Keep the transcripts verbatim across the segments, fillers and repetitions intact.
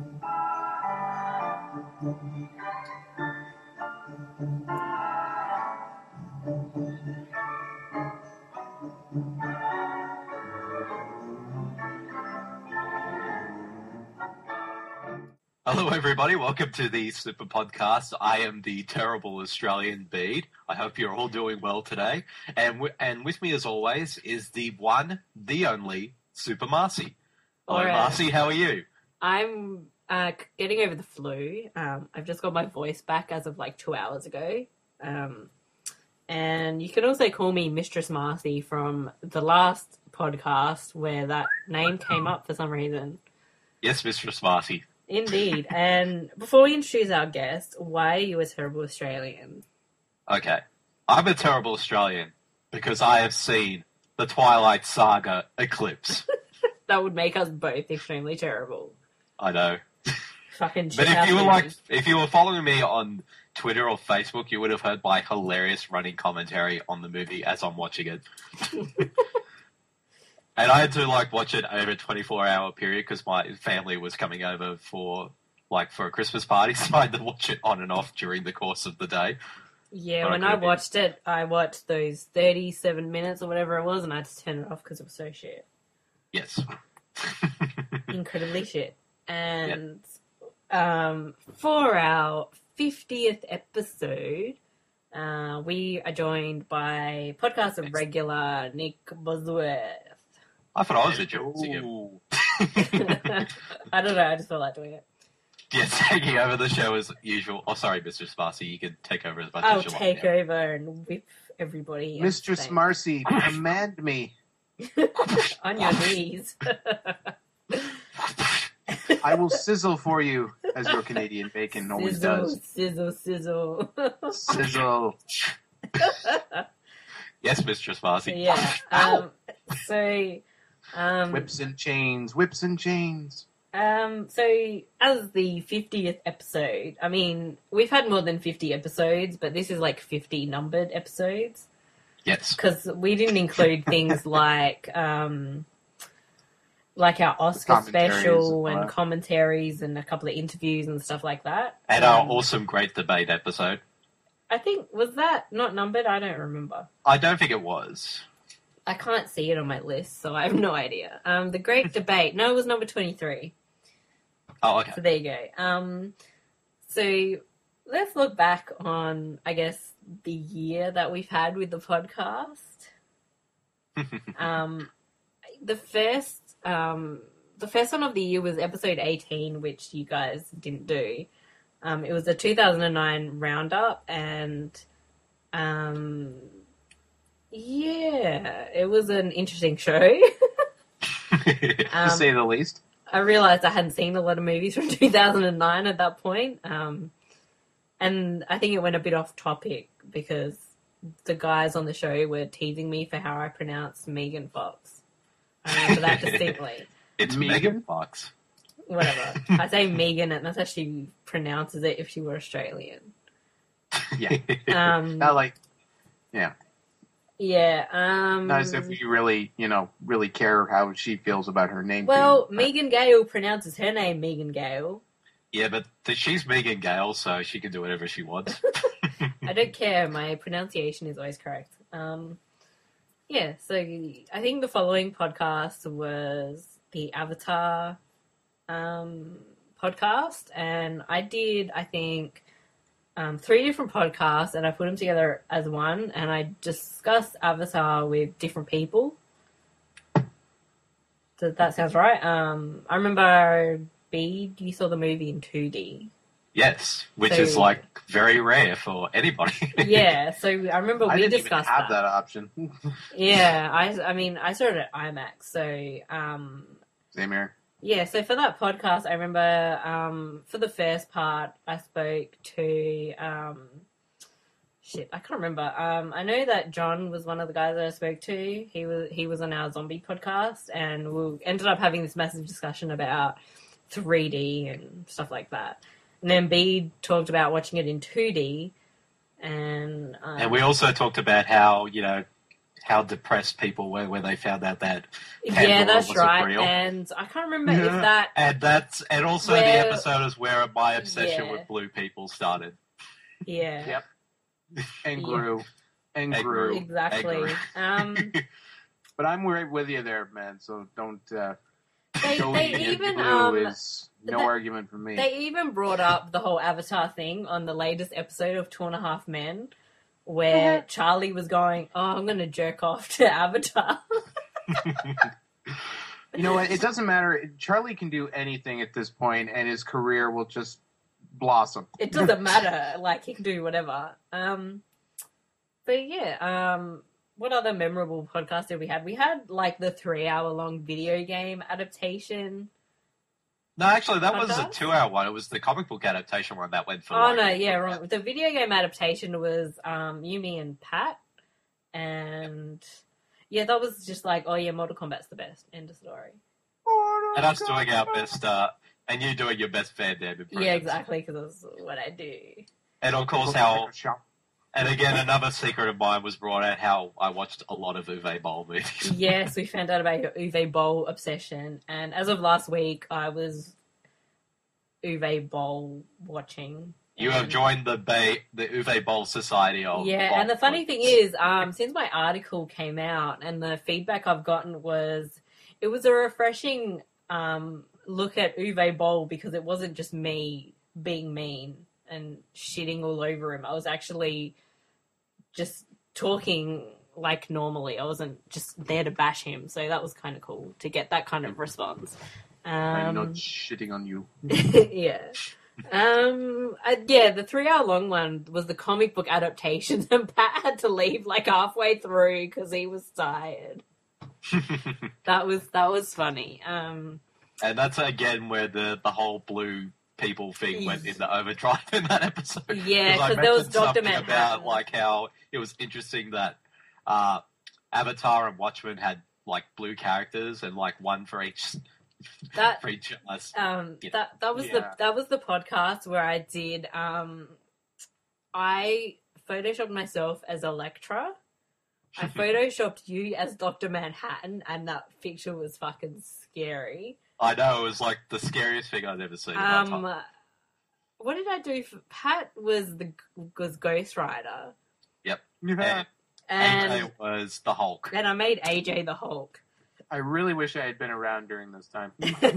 Hello, everybody. Welcome to the Super Podcast. I am the terrible Australian Bede. I hope you're all doing well today. And w- and with me, as always, is the one, the only Super Marcy. Hello, Alright. Marcy. How are you? I'm uh, getting over the flu. Um, I've just got my voice back as of like two hours ago. Um, and you can also call me Mistress Marcy from the last podcast where that name came up for some reason. Yes, Mistress Marcy. Indeed. And before we introduce our guest, why are you a terrible Australian? Okay. I'm a terrible Australian because I have seen the Twilight Saga Eclipse. That would make us both extremely terrible. I know. Fucking But shit if you were out like, movies. if you were following me on Twitter or Facebook, you would have heard my hilarious running commentary on the movie as I'm watching it. And I had to like watch it over a twenty-four hour period because my family was coming over for like for a Christmas party, so I had to watch it on and off during the course of the day. Yeah, But I when I could've been- watched it, I watched those thirty-seven minutes or whatever it was, and I had to turn it off because it was so shit. Yes. Incredibly shit. And um, for our fiftieth episode, uh, we are joined by podcast of regular Nick Bosworth. I thought I was addressing him. Ooh. I don't know, I just felt like doing it. Yeah, taking over the show as usual. Oh, sorry, Mistress Marcy, you can take over as much I'll as you take want. over and whip everybody. Mistress insane. Marcy, command me. On your knees. I will sizzle for you, as your Canadian bacon always sizzle, does. sizzle, sizzle. Sizzle. Yes, Mistress Marcy. Yeah. Um, so, um, Whips and chains, whips and chains. um, so as the fiftieth episode, I mean, we've had more than fifty episodes, but this is like fifty numbered episodes Yes. because we didn't include things like, um, like our Oscar Commentaries special and all and that. commentaries and a couple of interviews and stuff like that. And our Um, awesome Great Debate episode. I think, was that not numbered? I don't remember. I don't think it was. I can't see it on my list, so I have no idea. Um, the Great Debate. No, it was number twenty-three. Oh, okay. So there you go. Um, so let's look back on, I guess, the year that we've had with the podcast. Um, the first, um, the first one of the year was episode eighteen, which you guys didn't do. Um, it was a two thousand nine roundup, and um, yeah, it was an interesting show. to Um, say the least. I realized I hadn't seen a lot of movies from two thousand nine at that point. Um, and I think it went a bit off topic because the guys on the show were teasing me for how I pronounced Megan Fox. I remember that distinctly. It's Megan? Megan Fox. Whatever. I say Megan, and that's how she pronounces it if she were Australian. Yeah. Um, Not like, yeah. yeah. Um, Not as if you really, you know, really care how she feels about her name. well, being- Megan Gale pronounces her name Megan Gale. Yeah, but th- she's Megan Gale, so she can do whatever she wants. I don't care. My pronunciation is always correct. Um, yeah, so I think the following podcast was the Avatar um, podcast, and I did, I think, um, three different podcasts, and I put them together as one, and I discussed Avatar with different people. So that sounds right. Um, I remember, Bede, you saw the movie in two D. Yes, which So- is like very rare for anybody. Yeah, so I remember I we didn't even discussed have that option. Yeah, I, I mean, I saw it at IMAX. So, um, Same here. yeah, so for that podcast, I remember um, for the first part, I spoke to, um, shit, I can't remember. Um, I know that John was one of the guys that I spoke to. He was he was on our zombie podcast, and we ended up having this massive discussion about three D and stuff like that. And then Bede talked about watching it in two D, and um, And we also talked about how, you know, how depressed people were when they found out that Yeah, Pandora that's wasn't right. real. And I can't remember Yeah. if that. And that's and also the Where- episode is where my obsession Yeah. with blue people started. Yeah. Yep. And Yeah. grew. And And grew. grew. Exactly. Angry. Um, But I'm right with you there, man. So don't. Uh, they Joey they and even blue um is no they- argument for me. they even brought up the whole Avatar thing on the latest episode of Two and a Half Men, where Charlie was going, "Oh, I'm gonna jerk off to Avatar." You know what? It doesn't matter. Charlie can do anything at this point, and his career will just blossom. It doesn't matter. Like, he can do whatever. Um, but yeah, um, what other memorable podcasts did we have? We had, like, the three-hour-long video game adaptation. No, actually, that was a Podcast? two-hour one. It was the comic book adaptation one that went for. Oh, like, no, yeah, wrong. The video game adaptation was um, Yumi and Pat. And, yeah, that was just like, oh, yeah, Mortal Kombat's the best. End of story. And us doing our best, uh, and you doing your best Van Damme impressions. Yeah, exactly, because that's what I do. And of course, how. And again, another secret of mine was brought out how I watched a lot of Uwe Boll movies. Yes, we found out about your Uwe Boll obsession, and as of last week, I was Uwe Boll watching. You have and- joined the Bay, the Uwe Boll Society of. Yeah, Boll and the funny fans. thing is, um, since my article came out, and the feedback I've gotten was, it was a refreshing um, look at Uwe Boll because it wasn't just me being mean and shitting all over him. I was actually just talking like normally. I wasn't just there to bash him. So that was kind of cool to get that kind of response. I'm not Um, shitting on you. yeah. Um. uh, yeah, the three-hour long one was the comic book adaptation, and Pat had to leave like halfway through because he was tired. That was that was funny. Um. And that's again where the, the whole blue people thing went into overdrive in that episode. Yeah, I 'cause there was mentioned Doctor something Manhattan. about like how it was interesting that uh, Avatar and Watchmen had like blue characters and like one for each That for each uh, um Yeah. that that was Yeah. the that was the podcast where I did um I photoshopped myself as Elektra. I photoshopped you as Doctor Manhattan, and that picture was fucking scary. I know, it was like the scariest thing I've ever seen in my Um, time. what did I do? For, Pat was the was Ghost Rider, Yeah. And and A J was the Hulk. and I made A J the Hulk. I really wish I had been around during this time.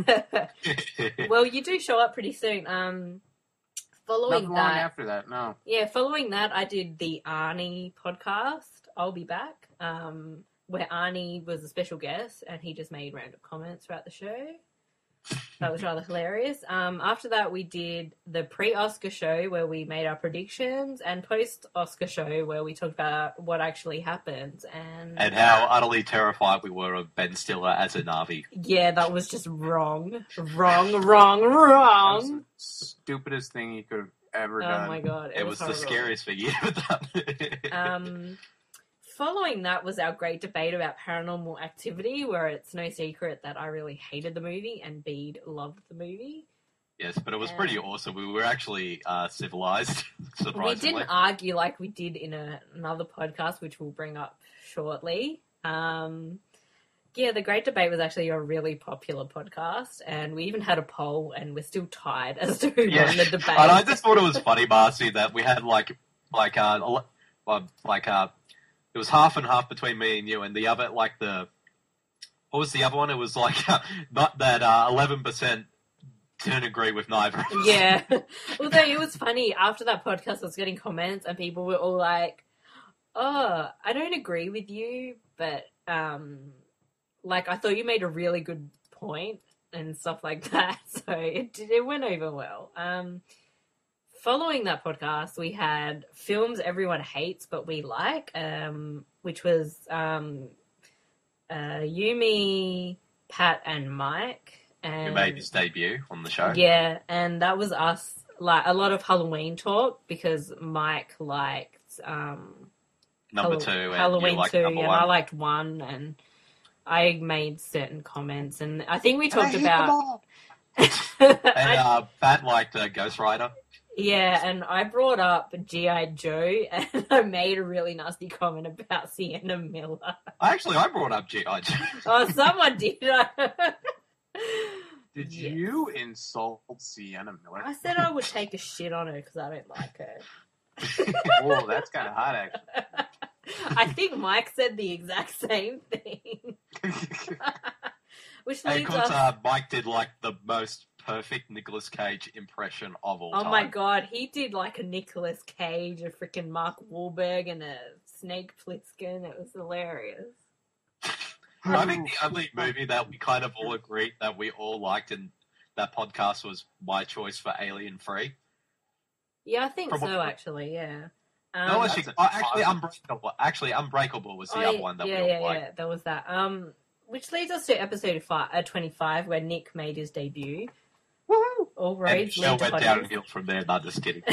Well, you do show up pretty soon. Um, Not following long that, after that, no. yeah, following that, I did the Arnie podcast. I'll be back. Um, where Arnie was a special guest, and he just made random comments throughout the show. That was rather hilarious. Um, after that, we did the pre-Oscar show where we made our predictions, and post-Oscar show where we talked about what actually happened. And, And how utterly terrified we were of Ben Stiller as a Na'vi. yeah, that was just wrong, wrong, wrong, That was wrong. the stupidest thing you could have ever Oh done. my god, it, It was the horrible. scariest thing you ever done. Um, following that was our great debate about Paranormal Activity, where it's no secret that I really hated the movie and Bede loved the movie. Yes, but it was pretty Um, awesome. We were actually uh, civilized, We surprisingly. didn't argue like we did in a, another podcast, which we'll bring up shortly. Um, yeah, the Great Debate was actually a really popular podcast, and we even had a poll, and we're still tied as to who Yeah. won the debate. And I just thought it was funny, Marcy, that we had like, like, uh, ele- well, like, uh, it was half and half between me and you, and the other, like the, what was the other one? It was like, uh, not that uh, eleven percent didn't agree with neither. of us. Yeah. Although it was funny, after that podcast, I was getting comments, and people were all like, oh, I don't agree with you, but, um, like, I thought you made a really good point and stuff like that. So it, it went over well. Um, following that podcast, we had films everyone hates but we like, um, which was um, uh, Yumi, Pat, and Mike. And Who made his debut on the show. yeah, and that was us, like, a lot of Halloween talk because Mike liked um, Number Hall- two, and Halloween you like two, number and one. I liked one, and I made certain comments, and I think we And I talked hate them about. all. And I- uh, Pat liked uh, Ghost Rider. Yeah, and I brought up G I. Joe, and I made a really nasty comment about Sienna Miller. Actually, I brought up G I. Joe. Oh, someone did. Did Yes. you insult Sienna Miller? I said I would take a shit on her because I don't like her. Oh, that's kind of hot, actually. I think Mike said the exact same thing. Which And of leads course, us... uh, Mike did like the most perfect Nicolas Cage impression of all Oh time. my god, he did like a Nicolas Cage, a freaking Mark Wahlberg, and a Snake Plissken. It was hilarious. I think the only movie that we kind of all agreed that we all liked in that podcast was my choice for Alien Three. Yeah, I think From so, what- actually, yeah. Um, no, that's actually, a oh, actually, positive. Unbreakable. Actually, Unbreakable was the oh, other one that yeah, we all yeah, liked. yeah, there was that. Um, which leads us to episode five, uh, twenty-five, where Nick made his debut. Woohoo! All And roads show lead to went Hotties. downhill from there. Not just kidding.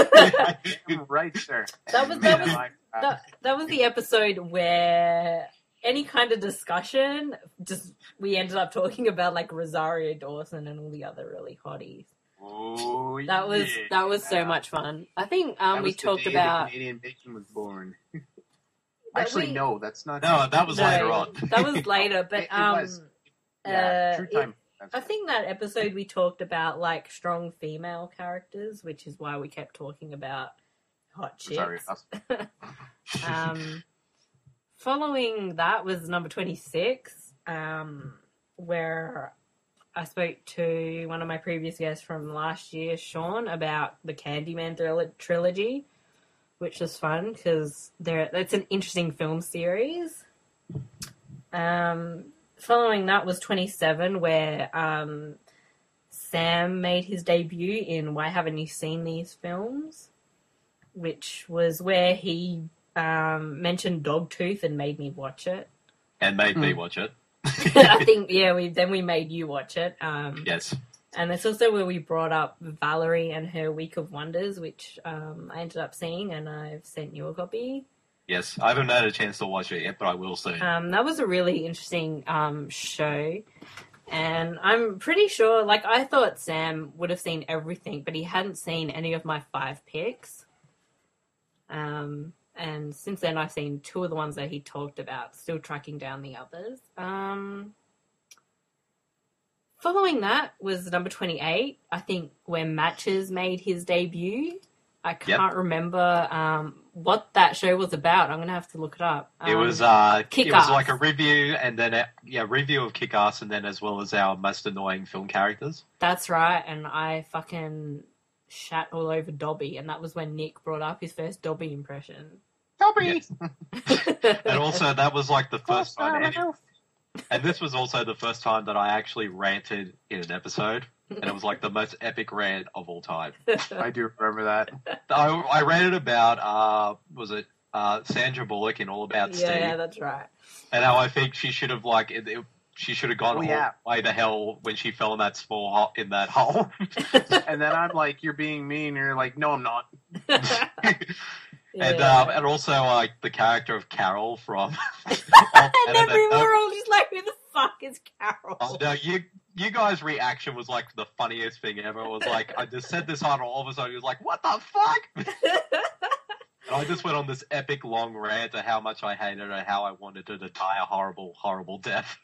Right, sir. That was- that Yeah, was- like, uh, that, that was the episode where any kind of discussion, just we ended up talking about like Rosario Dawson and all the other really hotties. oh, That was yeah. that was so much fun. I think um That we was the talked day about the Canadian bacon was born. that Actually, we- no, that's not. No, that was no, later on. That was later, but It- it um was. Yeah, uh, true it- time. That's I right. think that episode we talked about like strong female characters, which is why we kept talking about hot chicks. Sorry, us. um, following that was number twenty-six, um, where I spoke to one of my previous guests from last year, Sean, about the Candyman thril- trilogy, which was fun because it's an interesting film series. Um, following that was twenty-seven, where um, Sam made his debut in Why Haven't You Seen These Films? Which was where he um, mentioned Dogtooth and made me watch it. And made me Mm. watch it. I think, yeah, we then we made you watch it. Um, Yes. And it's also where we brought up Valerie and her Week of Wonders, which um, I ended up seeing, and I've sent you a copy. Yes. I haven't had a chance to watch it yet, but I will soon. Um, that was a really interesting um, show. And I'm pretty sure, like, I thought Sam would have seen everything, but he hadn't seen any of my five picks. Um, and since then, I've seen two of the ones that he talked about, still tracking down the others. Um, following that was number twenty-eight, I think, where Matches made his debut. I can't remember um, what that show was about. I'm going to have to look it up. It Um, was uh, it Kick-Ass. was like a review, and then a, yeah, review of Kick-Ass, and then as well as our most annoying film characters. That's right, and I fucking shat all over Dobby, and that was when Nick brought up his first Dobby impression. Dobby! And also, that was like the first time, and, and this was also the first time that I actually ranted in an episode, and it was like the most epic rant of all time. I do remember that. I, I ranted about uh, was it uh, Sandra Bullock in All About Steve, yeah, that's right. and how I think she should have like it, it, she should have gone Oh, all yeah. the way to hell when she fell in that small hole, in that hole. And then I'm like, you're being mean. And you're like, no, I'm not. And Yeah. um, and also like the character of Carol from. and then we were all just like, who the fuck is Carol? Oh, no, you you guys' reaction was like the funniest thing ever. It was like I just said this title, all of a sudden he was like, "What the fuck?" And I just went on this epic long rant of how much I hated her, how I wanted her to die a horrible, horrible death.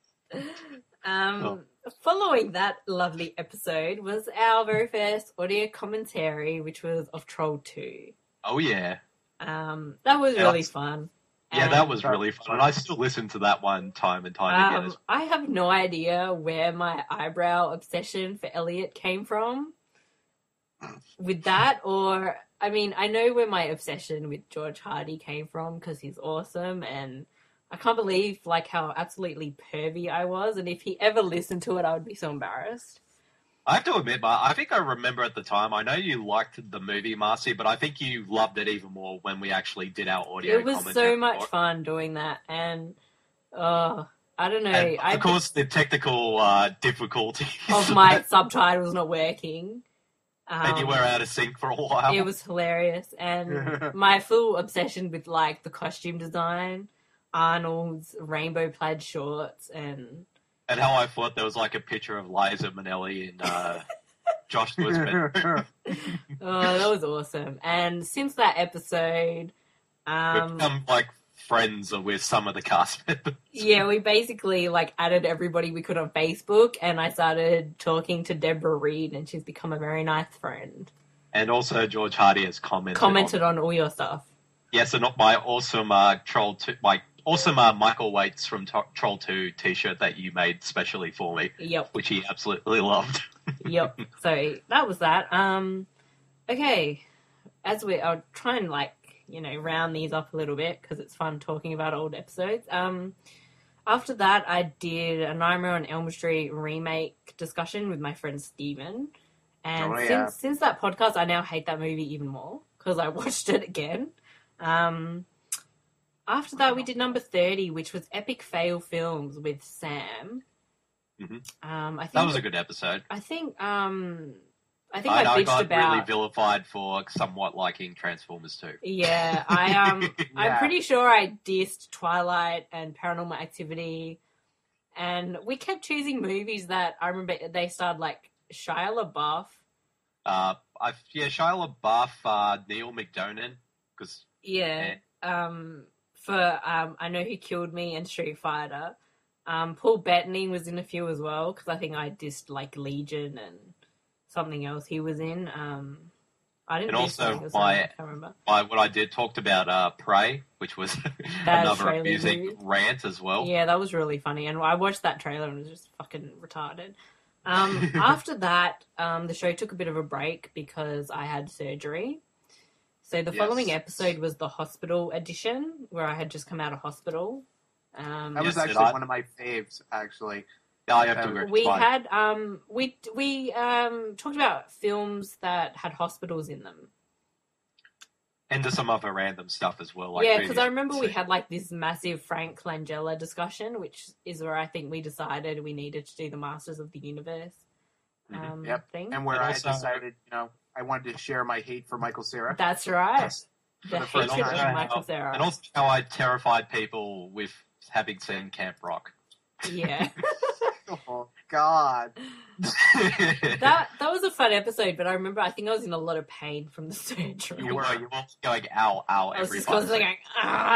um, Oh. Following that lovely episode was our very first audio commentary, which was of Troll two. Oh yeah, Um, that was Yeah, really that's- fun. yeah, And, that was really fun, and I still listen to that one time and time again. Um, As I have no idea where my eyebrow obsession for Elliot came from with that, or I mean, I know where my obsession with George Hardy came from because he's awesome, and I can't believe like how absolutely pervy I was, and if he ever listened to it, I would be so embarrassed. I have to admit, Mar- I think I remember at the time. I know you liked the movie, Marcy, but I think you loved it even more when we actually did our audio. It was commentary so much for it. fun doing that, and uh, I don't know. And I of course, the technical uh, difficulties of my subtitles not working. Um, and you were out of sync for a while. It was hilarious, and my full obsession with like the costume design, Arnold's rainbow plaid shorts, and And how I thought there was like a picture of Liza Minnelli and uh, Josh Lewis. Oh, that was awesome. And since that episode, We've um, become like friends with some of the cast members. yeah, we basically like added everybody we could on Facebook, and I started talking to Deborah Reed, and she's become a very nice friend. And also George Hardy has commented. Commented on, on all your stuff. yes, and not my awesome uh, Troll two, my awesome uh, Michael Waits from to- Troll Two T-shirt that you made specially for me, Yep, which he absolutely loved. yep. So that was that. Um, okay, as we, I'll try and like you know round these up a little bit because it's fun talking about old episodes. Um, after that, I did a Nightmare on Elm Street remake discussion with my friend Steven. And Oh, since yeah. since that podcast, I now hate that movie even more because I watched it again. Um, after that, we did number thirty, which was Epic Fail Films with Sam. Mhm. Um, I think That was a good episode. I think um, I think I, I, I bitched got about. really vilified for somewhat liking Transformers two. Yeah, I um, I'm Yeah. pretty sure I dissed Twilight and Paranormal Activity, and we kept choosing movies that I remember they starred like Shia LaBeouf. Uh, I, yeah, Shia LaBeouf, uh, Neil McDonough, because Yeah. Um, for um, I Know Who Killed Me and Street Fighter. Um, Paul Bettany was in a few as well because I think I dissed like Legion and something else he was in. Um, I didn't. And diss also something else, my- I can't remember. I, what I did talked about uh, Prey, which was That another Australian amusing movie. rant as well. Yeah, that was really funny, and I watched that trailer and it was just fucking retarded. Um, after that, um, the show took a bit of a break because I had surgery. So the Yes. following episode was the hospital edition, where I had just come out of hospital. Um, That was Yes, actually and I- one of my faves, actually. Yeah, I have to Um, agree. we It's fine. had um, we we um, talked about films that had hospitals in them. and to some other random stuff as well. Like yeah, because I movies. remember we had like this massive Frank Langella discussion, which is where I think we decided we needed to do the Masters of the Universe Mhm. um, Yep. thing. And where And I also- decided, you know, I wanted to share my hate for Michael Cera. That's right. For The the first hatred time. of Michael Cera. And also how I terrified people with having seen Camp Rock. Yeah. Oh, God. that that was a fun episode, but I remember I think I was in a lot of pain from the surgery. you were you were going ow ow I was every just time. constantly going,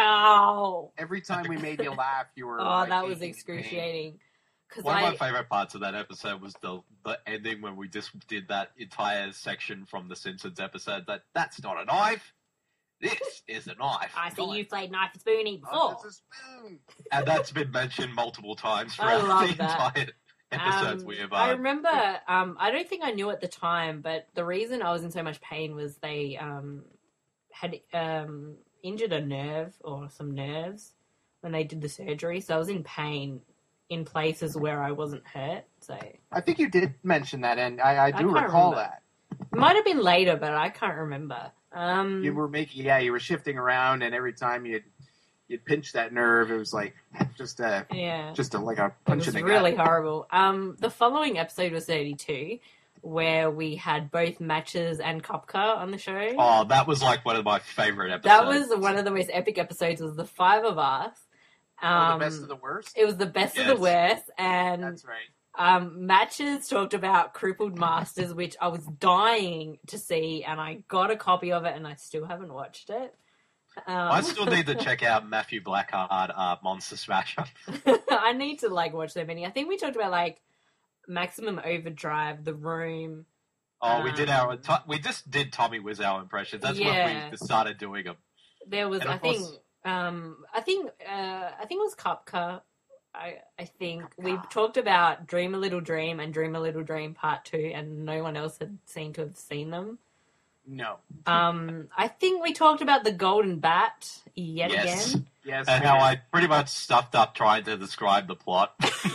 ow! Every time we made you laugh, you were Oh, like, that was aching in pain. excruciating. Because One I, of my favorite parts of that episode was the the ending when we just did that entire section from the Simpsons episode. That that's not a knife. This is a knife. I see you played Knife and Spoony before. Oh, that's a spoon. And that's been mentioned multiple times I throughout love the that. entire episodes Um, we have. I uh, remember, um, I don't think I knew at the time, but the reason I was in so much pain was they um, had um, injured a nerve or some nerves when they did the surgery. So I was in pain in places where I wasn't hurt. So it I think you did mention that, and I, I do can't recall remember. that. might have been later, but I can't remember. Um, You were making, yeah, you were shifting around, and every time you'd you'd pinch that nerve, it was like just a yeah. just a, like a It punch was in the really gut. horrible. Um, the following episode was thirty-two, where we had both Matches and Kopka on the show. oh, that was like one of my favorite episodes. that was one of the most epic episodes. Was the five of us. Oh, Um, the best of the worst. it was the best of Yes. the worst, and That's right. um, Matches talked about Crippled Masters, which I was dying to see, and I got a copy of it, and I still haven't watched it. Um, I still need to check out Matthew Blackheart, uh, Monster Smasher. I need to like watch so many. I think we talked about like Maximum Overdrive, The Room. Oh, we did our Um, to- we just did Tommy Wiseau impressions. That's when Yeah. we just started doing them. There was, And of I think, course- um, I think, uh, I think it was Kopka. I, I think we talked about Dream a Little Dream and Dream a Little Dream Part Two, and no one else had seemed to have seen them. No. Um, I think we talked about the Golden Bat yet Yes. again. Yes. And we how did. I pretty much stuffed up trying to describe the plot.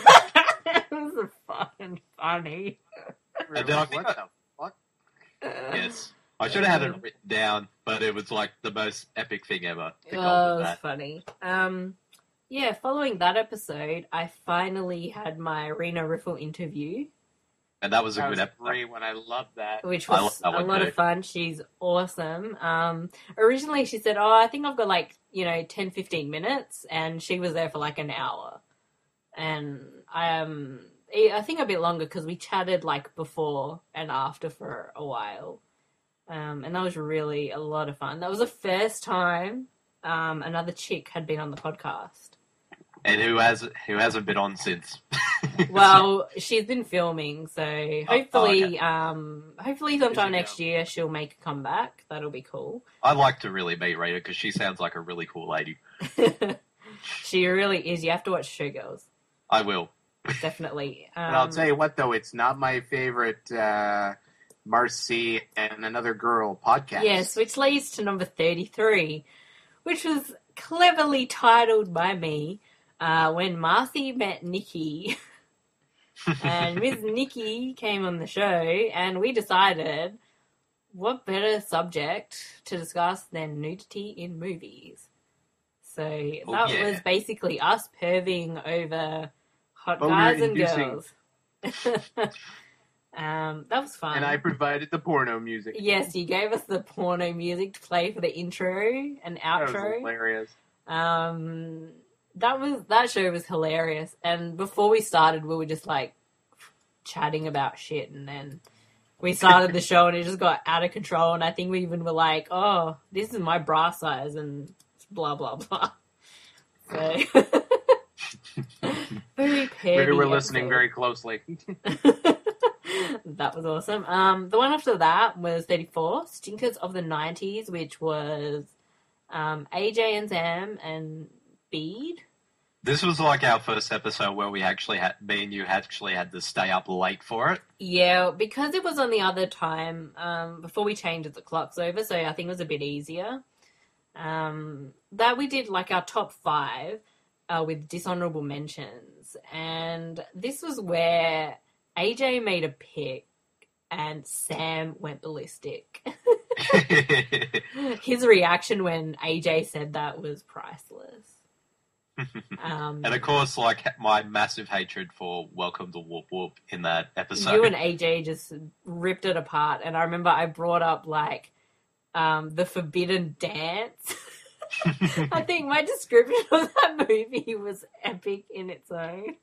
It was fucking funny. We were and then I like, think what the fuck? Yes. I should have had it written down, but it was like the most epic thing ever. The Oh, it Golden was Bat. funny. Um, yeah, following that episode, I finally had my Rena Riffle interview, And that was a That good was a episode. great one. I love that. which I was love that a one lot too. of fun. She's awesome. Um, originally, she said, "Oh, I think I've got like you know ten, fifteen minutes," and she was there for like an hour. And um, I think a bit longer because we chatted like before and after for a while. Um, and that was really a lot of fun. That was the first time um, another chick had been on the podcast. And who has who hasn't been on since? Well, she's been filming, so hopefully, oh, okay. um, hopefully sometime Busy next girl. year she'll make a comeback. That'll be cool. I'd like to really meet Rita because she sounds like a really cool lady. She really is. You have to watch Showgirls, I will. definitely. Um, And I'll tell you what, though, it's not my favorite uh, Marcy and Another Girl podcast. Yes, which leads to number thirty-three, which was cleverly titled by me uh, when Marcy met Nikki. And Miss Nikki came on the show, and we decided what better subject to discuss than nudity in movies. So Oh, that yeah. was basically us perving over hot But we were guys and inducing- girls. um, that was fun. And I provided the porno music. Yes, you gave us the porno music to play for the intro and That was outro. hilarious. Um, that was that show was hilarious. And before we started, we were just like chatting about shit, and then we started the show, and it just got out of control. And I think we even were like, "Oh, this is my bra size," and blah blah blah. So very pervy We were listening episode. very closely. That was awesome. Um, the one after that was thirty-four, Stinkers of the nineties, which was um, A J and Sam and Bede. This was like our first episode where we actually had, me and you actually had to stay up late for it. Yeah, because it was on the other time, um, before we changed the clocks over, so I think it was a bit easier. Um, that we did like our top five uh, with dishonorable mentions, and this was where A J made a pick and Sam went ballistic. His reaction when A J said that was priceless. Um, And of course, like my massive hatred for Welcome to Whoop Whoop in that episode. you and A J just ripped it apart, and I remember I brought up like um, the forbidden dance. I think my description of that movie was epic in its own.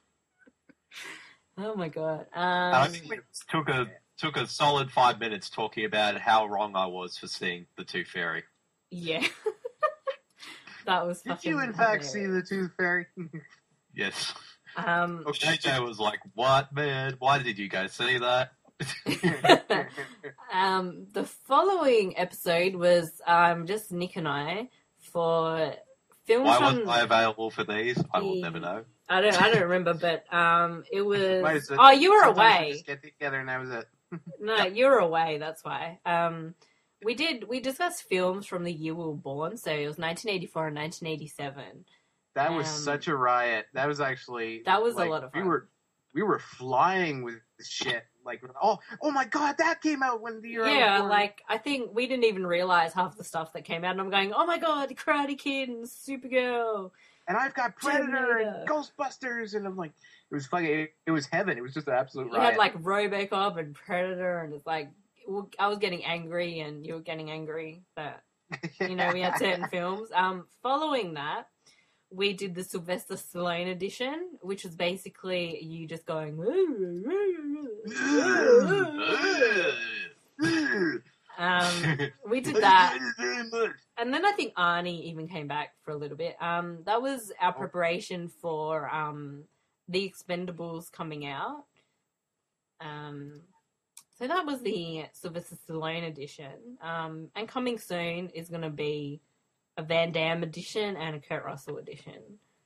Oh my god! And I Um, think we took a took a solid five minutes talking about how wrong I was for seeing the Tooth Fairy. yeah, that was. Did fucking you, in fact, see hilarious. the Tooth Fairy? Yes. Um, A J was like, "What, man? Why did you guys see that?" um, the following episode was um, just Nick and I for films Why from. wasn't I available for these? I will never know. I don't. I don't remember, but um, it Why was. is it- Oh, you were sometimes we away. just get together and that was it. No, you were away. That's why. Um, we did. We discussed films from the year we were born. So it was nineteen eighty-four and nineteen eighty-seven. That was Um, such a riot. That was actually That was a like, lot of We fun. were we were flying with shit. Like, oh, oh my god, that came out when the year I was Yeah, born. like I think we didn't even realize half the stuff that came out, and I'm going, "Oh my god, Karate Kid and Supergirl." and I've got Predator Terminator. and Ghostbusters, and I'm like, it was fucking, it, it was heaven. It was just an absolute You riot. had like RoboCop and Predator, and it's like I was getting angry, and you were getting angry. But you know, we had certain films. Um, following that, we did the Sylvester Stallone edition, which was basically you just going. um, we did that, and then I think Arnie even came back for a little bit. Um, that was our preparation for um the Expendables coming out. Um, so that was the Sylvester Stallone edition. Um, and coming soon is going to be a Van Damme edition and a Kurt Russell edition.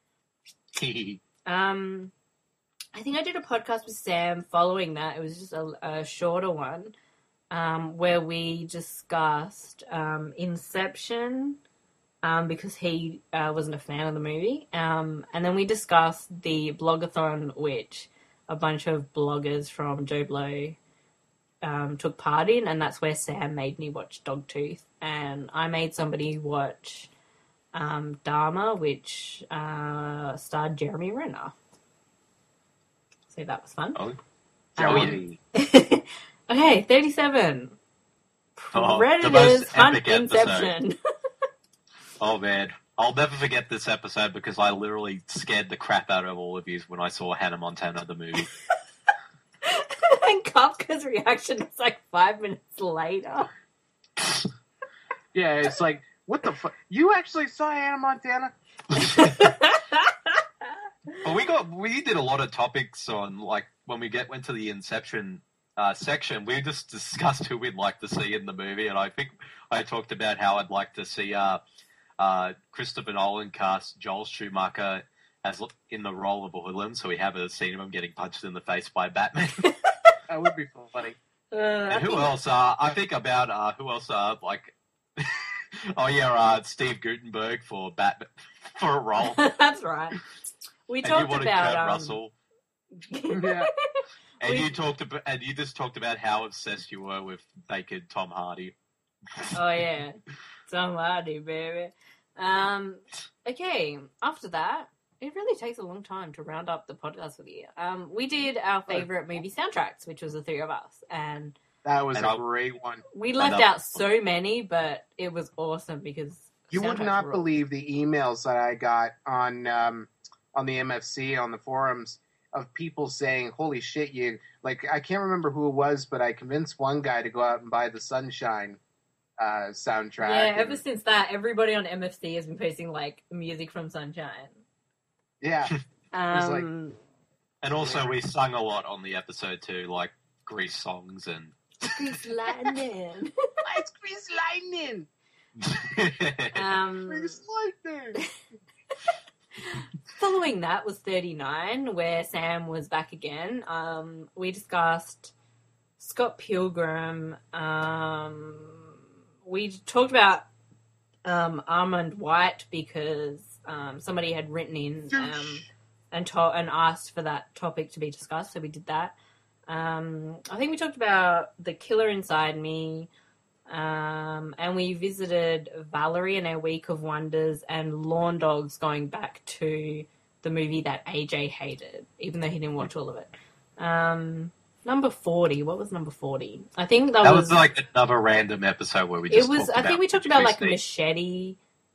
Um, I think I did a podcast with Sam following that. It was just a, a shorter one, um, where we discussed um, Inception, um, because he uh, wasn't a fan of the movie. Um, and then we discussed the Blogathon, which a bunch of bloggers from Joe Blow um, took part in, and that's where Sam made me watch Dogtooth, and I made somebody watch um, Dharma, which uh, starred Jeremy Renner. So that was fun. Oh, Um, Joey. Okay, thirty-seven. Oh, the Predators most Hunt epic episode. Inception. Oh man, I'll never forget this episode because I literally scared the crap out of all of you when I saw Hannah Montana the movie. And Kafka's reaction is like five minutes later. Yeah, it's like, what the fuck? You actually saw Hannah Montana? Well, we got we did a lot of topics on, like, when we get went to the Inception uh, section, we just discussed who we'd like to see in the movie, and I think I talked about how I'd like to see uh, uh, Christopher Nolan cast Joel Schumacher as in the role of a hoodlum, so we have a scene of him getting punched in the face by Batman. That would be funny. Uh, And who else? Uh, I think about uh, who else? Uh, like, oh yeah, uh, Steve Guttenberg for Batman for a role. That's right. We And talked you wanted about Kurt um, Russell, Yeah. and we- you talked about, and you just talked about how obsessed you were with naked Tom Hardy. Oh yeah, Tom Hardy, baby. Um, okay, after that, it really takes a long time to round up the podcast for the year. Um, we did our favorite movie soundtracks, which was the three of us, and That was And a I'll- great one. we left And I'll- out so many, but it was awesome because You would soundtracks not ruled. believe the emails that I got on um, on the M F C, on the forums, of people saying, holy shit, you, like, I can't remember who it was, but I convinced one guy to go out and buy the Sunshine uh, soundtrack. Yeah, and- ever since that, everybody on M F C has been posting like music from Sunshine. yeah. was like- Um, And also, we sung a lot on the episode too, like Grease songs and. Grease Lightning. It's Grease Lightning! um, Grease Lightning! Following that was thirty-nine, where Sam was back again. Um, we discussed Scott Pilgrim. Um, we talked about um, Armand White because um, somebody had written in um, and to- and asked for that topic to be discussed, so we did that. Um, I think we talked about The Killer Inside Me. Um, and we visited Valerie and our Week of Wonders and Lawn Dogs, going back to the movie that A J hated, even though he didn't watch all of it. Um, number forty. What was number forty? I think that, That was, was like another random episode where we it just was. talked I think about we talked about like Christie. Machete.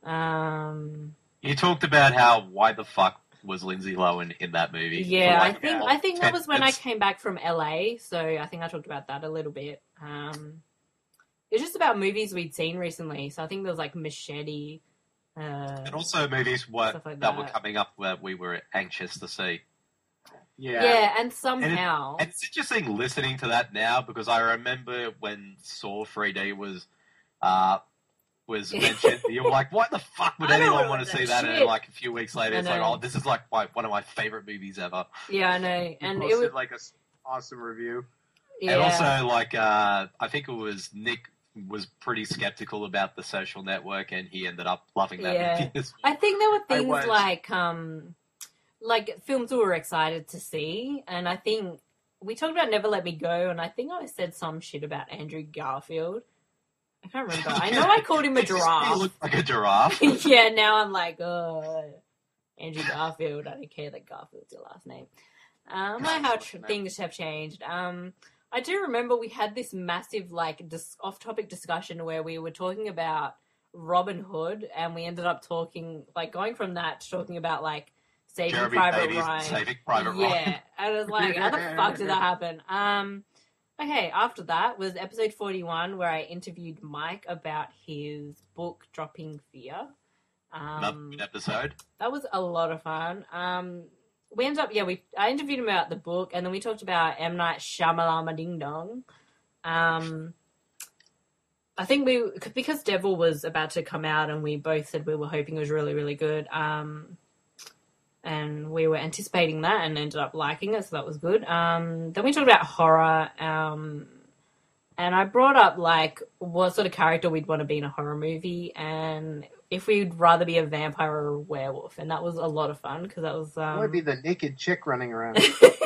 Um, You talked about how why the fuck was Lindsay Lohan in that movie? yeah, for I like, think uh, I think that ten was when I minutes. came back from L A. So I think I talked about that a little bit. Um, it was just about movies we'd seen recently. So I think there was like Machete. Uh, And also movies what, Stuff like that were that. coming up that we were anxious to see. Yeah. yeah. and somehow. And it's interesting listening to that now because I remember when Saw three D was uh, was mentioned. You were like, "What the fuck would I don't anyone know want to that see that?" shit. And like a few weeks later, I it's like, know. "Oh, this is like my, one of my favorite movies ever." Yeah, I know. He And it posted, was. like, a s- awesome review. Yeah. And also, like, uh, I think it was Nick was pretty skeptical about The Social Network, and he ended up loving that Yeah. movie as well. I think there were I things was. like um like films we were excited to see, and I think we talked about Never Let Me Go, and I think I said some shit about Andrew Garfield. I can't remember. I know I called him a He giraffe. looked like a giraffe. Yeah, now I'm like, oh, Andrew Garfield. I don't care that Garfield's your last name. Um, I how tr- things have changed. Um, I do remember we had this massive, like, dis- off-topic discussion where we were talking about Robin Hood, and we ended up talking, like, going from that to talking about, like, Saving Jeremy Private Beatty's Ryan. Saving Private yeah, Ryan. I was like, how the fuck did that happen? Um, okay, after that was episode forty-one, where I interviewed Mike about his book, Dropping Fear. Another Um, good episode. that was a lot of fun. Um, we ended up, yeah, we I interviewed him about the book, and then we talked about M. Night Shyamalama Ding Dong. Um, I think we, because Devil was about to come out, and we both said we were hoping it was really, really good. Um, and we were anticipating that and ended up liking it, so that was good. Um, then we talked about horror, um, and I brought up, like, what sort of character we'd want to be in a horror movie, and if we'd rather be a vampire or a werewolf, and that was a lot of fun, because that was... I want to Um... be the naked chick running around.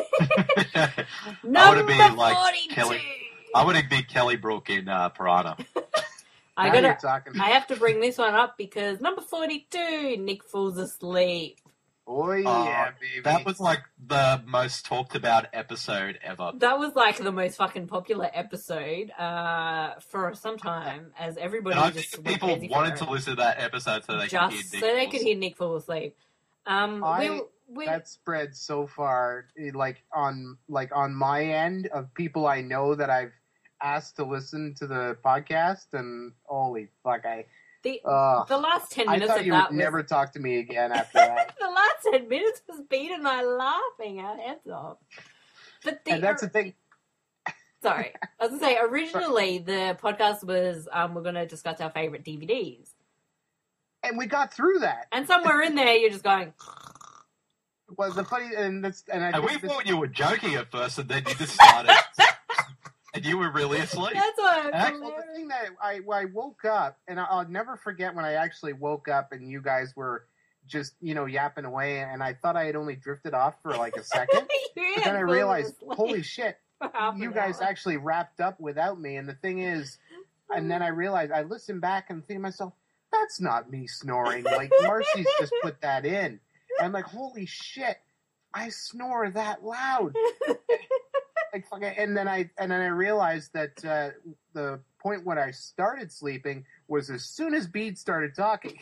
I Number would be like forty-two! Kelly. I would be Kelly Brook in uh, Piranha. I Now gotta... you're talking. I have to bring this one up, because number forty-two, Nick falls asleep. Oh, yeah, baby. That was like the most talked about episode ever. That was like the most fucking popular episode uh, for some time, as everybody And I just think went people crazy for wanted it. to listen to that episode so they just could hear so Nick they Foles. could hear Nick fall asleep. Um, I- we, we, that spread so far, eh, like on like on my end of people I know that I've asked to listen to the podcast, and holy fuck, I The uh, the last ten I minutes thought of you that would was never talk to me again after that. the last ten minutes was Pete and I laughing our heads off. But the And that's the thing. sorry, I was gonna say originally the podcast was um we're gonna discuss our favorite D V Ds, And we got through that. and somewhere in there you're just going. Well, the funny and that's and I And we think this, thought you were joking at first, and then you just started, and you were really asleep. That's why I'm Actually, well, the hilarious. thing that I, I woke up, and I'll never forget when I actually woke up and you guys were just, you know, yapping away, and I thought I had only drifted off for like a second. You But then I had realized, fallen asleep holy shit, for half you an guys hour. actually wrapped up without me. And the thing is, and then I realized, I listened back and think to myself, that's not me snoring. Like, Marcy's just put that in. And I'm like, holy shit, I snore that loud. Like, fucking, and then I and then I realized that uh, the point when I started sleeping was as soon as Bede started talking.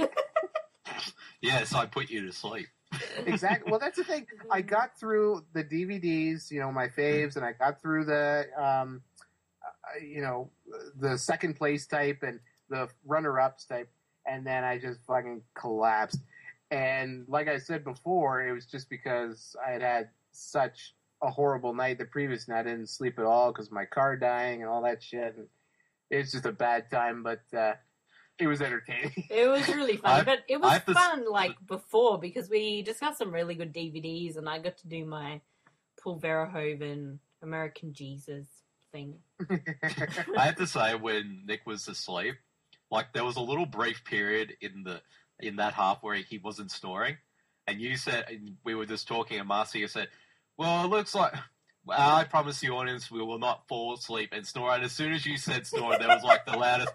Yes, I put you to sleep. Exactly. Well, that's the thing. I got through the D V Ds, you know, my faves, and I got through the, um, uh, you know, the second place type and the runner-ups type, and then I just fucking collapsed. And like I said before, it was just because I had had such a horrible night the previous night. I didn't sleep at all because my car dying and all that shit. And it's just a bad time, but uh, it was entertaining. It was really funny, I- but it I was have to s- fun like before because we discussed some really good D V Ds, and I got to do my Paul Verhoeven American Jesus thing. I have to say, when Nick was asleep, like there was a little brief period in the in that half where he wasn't snoring, and you said, and we were just talking, and Marcia said, "Well, it looks like." Well, I promise the audience we will not fall asleep and snore. And as soon as you said snore, there was like the loudest.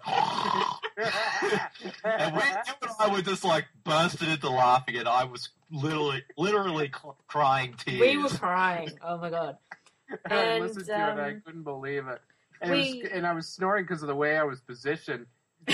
And we, you and I were just like bursted into laughing, and I was literally, literally cl- crying tears. We were crying. Oh my god! I And, listened to it, and I um, couldn't believe it. And, we- it was, and I was snoring because of the way I was positioned.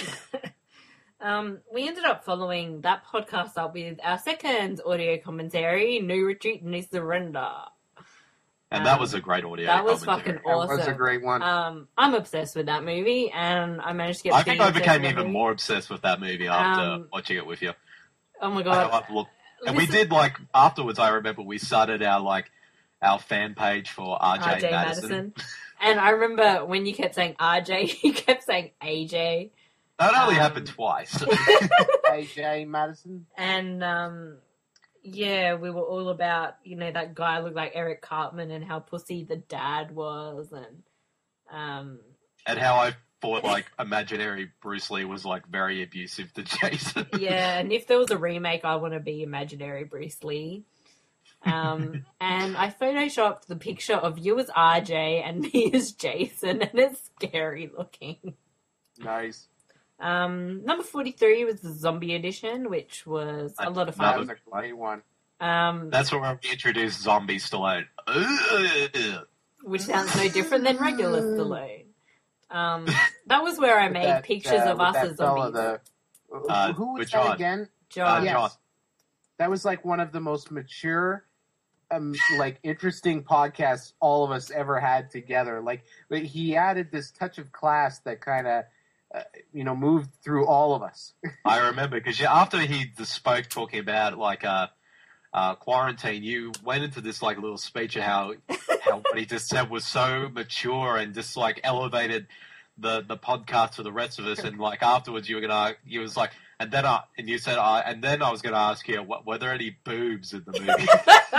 um, we ended up following that podcast up with our second audio commentary, "New Retreat, New Surrender." and that um, was a great audio. that was commentary. fucking awesome. That was a great one. Um, I'm obsessed with that movie, and I managed to get. I think Pete I obsessed became with that even movie. more obsessed with that movie after Um, watching it with you. Oh my I god! have to look. And we Listen- did like afterwards. I remember we started our like our fan page for R J, R J Madison. Madison. And I remember when you kept saying R J, you kept saying A J. That only Um, happened twice. A J Madison. And um, yeah, we were all about, you know, that guy looked like Eric Cartman and how pussy the dad was. And um, And how I thought like imaginary Bruce Lee was like very abusive to Jason. yeah, and if there was a remake, I want to be imaginary Bruce Lee. Um, and I photoshopped the picture of you as R J and me as Jason, and it's scary looking. Nice. Um, number forty-three was the Zombie Edition, which was a lot of That fun. was a great one. Um, That's where we introduced Zombie Stallone. Ugh. which sounds no different than regular Stallone. Um, that was where I With made that, pictures uh, of with us that as fella, zombies. the- Uh, who was with that John. again? John, Uh, yes. John. That was like one of the most mature, um, like interesting podcasts all of us ever had together. Like, but he added this touch of class that kind of, uh, you know, moved through all of us. I remember because after he just spoke talking about like uh, uh, quarantine, you went into this like little speech of how how what he just said was so mature and just like elevated the the podcast for the rest of us. And like afterwards, you were gonna, you was like, and then I and you said, I and then I was gonna ask you, what, were there any boobs in the movie?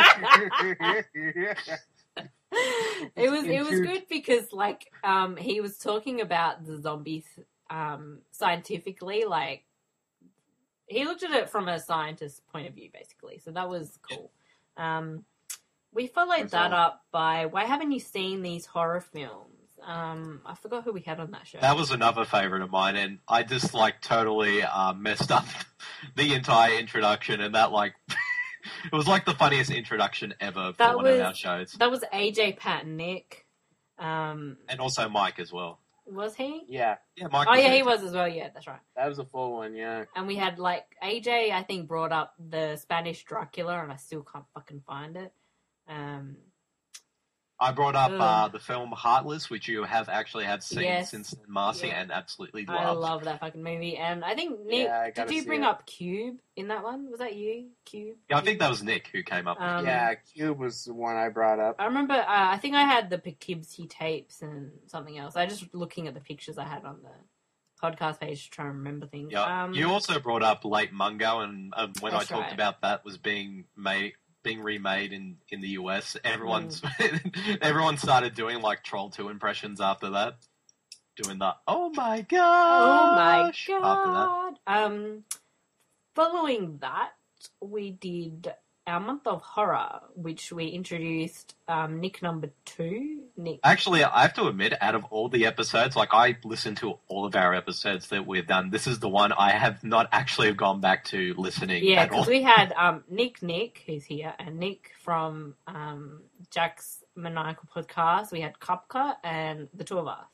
it was it was Huge. good because like um, he was talking about the zombies um, scientifically, like he looked at it from a scientist's point of view, basically. So that was cool. Um, we followed That's that all. up by why haven't you seen these horror films? Um, I forgot who we had on that show. That was another favorite of mine, and I just like totally uh, messed up the entire introduction, and that like it was like the funniest introduction ever for That one was- of our shows, That was A J, Pat, and Nick. Um, and also Mike as well. was he? Yeah, Yeah, Mike. Oh yeah, in he it. was as well. Yeah, that's right. that was a full one. Yeah, And we had like A J, I think, brought up the Spanish Dracula, and I still can't fucking find it. Um, I brought up Ugh. uh, the film Heartless, which you have actually have seen Yes. since then, Marcy, Yeah. and absolutely I loved. love that fucking movie. And I think, Nick, Yeah, I did gotta you see bring it. up Cube in that one? Was that you? Cube? Yeah, I think that was Nick who came up with Um, yeah, Cube was the one I brought up. I remember, uh, I think I had the Poughkeepsie tapes and something else. I just looking at the pictures I had on the podcast page to try and remember things. Yeah, Um, you also brought up Late Mungo, and um, when I That's talked right. about that was being made, being remade in, in the U S, everyone's Mm. everyone started doing like Troll Two impressions after that, doing the "Oh my Oh gosh" my after that. god! Um, following that, we did our month of horror, which we introduced um, Nick number two. Nick, Actually, I have to admit, out of all the episodes, like I listened to all of our episodes that we've done. This is the one I have not actually gone back to listening yeah, at all. because we had um, Nick, Nick, who's here, and Nick from um, Jack's Maniacal Podcast. We had Cupcut and the two of us.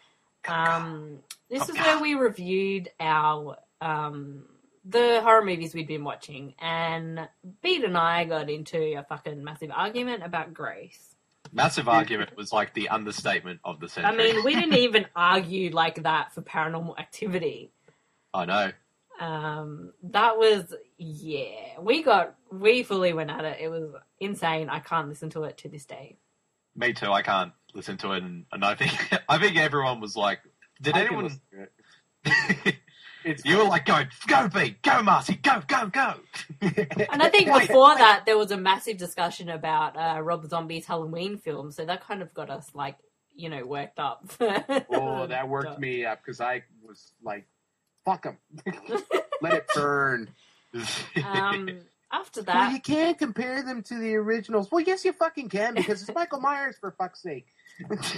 Um, this is Cupcut. where we reviewed our um, the horror movies we'd been watching, and Beat and I got into a fucking massive argument about Grace. Massive argument was like the understatement of the I century. mean, we didn't even argue like that for Paranormal Activity. I know. Um, that was, yeah, we got, we fully went at it. It was insane. I can't listen to it to this day. Me too. I can't listen to it, and, and I think I think everyone was like, "Did I can anyone?" listen to it. It's You were like, "Go, go, B, go, Marcy, go, go, go." And I think Wait, before wait. that, there was a massive discussion about uh, Rob Zombie's Halloween film, so that kind of got us, like, you know, worked up. Oh, that worked me up because I was like, "Fuck them, let it burn." Um, after Well, that, you can't compare them to the originals. Well, yes, you fucking can because it's Michael Myers for fuck's sake. Let's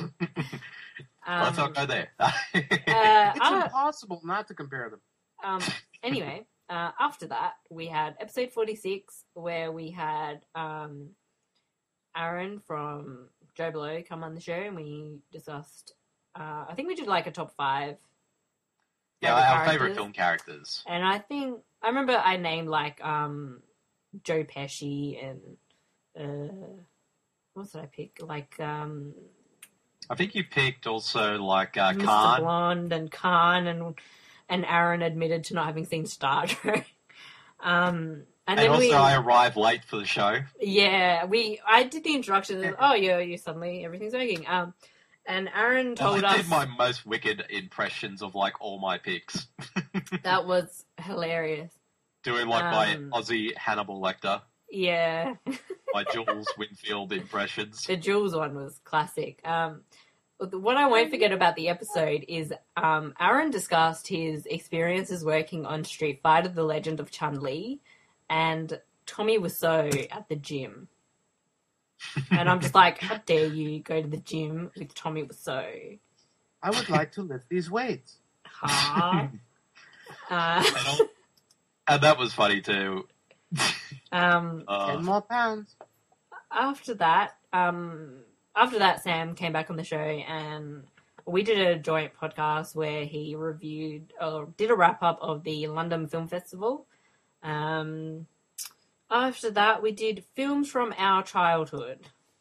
um, not go there. uh, It's uh, impossible not to compare them. um, anyway, uh, after that, we had episode forty-six, where we had um, Aaron from Joe Blow come on the show, and we discussed, uh, I think we did like a top five. Yeah, favorite our favorite characters. film characters. And I think, I remember I named like um, Joe Pesci and, uh, what did I pick? Like, um, I think you picked also like uh, Mister Khan. Blonde and Khan, and and Aaron admitted to not having seen Star Trek. Um, and, And then also, we, I arrived late for the show. yeah, we, I did the introduction. And, oh, yeah, you suddenly everything's working. Um, and Aaron told I us did my most wicked impressions of like all my picks, that was hilarious. doing like Um, my Aussie Hannibal Lecter, Yeah, my Jules Winfield impressions. the Jules one was classic. Um, what I won't forget about the episode is um, Aaron discussed his experiences working on Street Fighter: The Legend of Chun-Li, and Tommy Wiseau at the gym. And I'm just like, how dare you go to the gym with Tommy Wiseau? I would like to lift these weights. Ha. uh, And, all- and that was funny too. um, Uh, Ten more pounds. after that, um, after that, Sam came back on the show, and we did a joint podcast where he reviewed or did a wrap up of the London Film Festival. Um, after that, we did films from our childhood.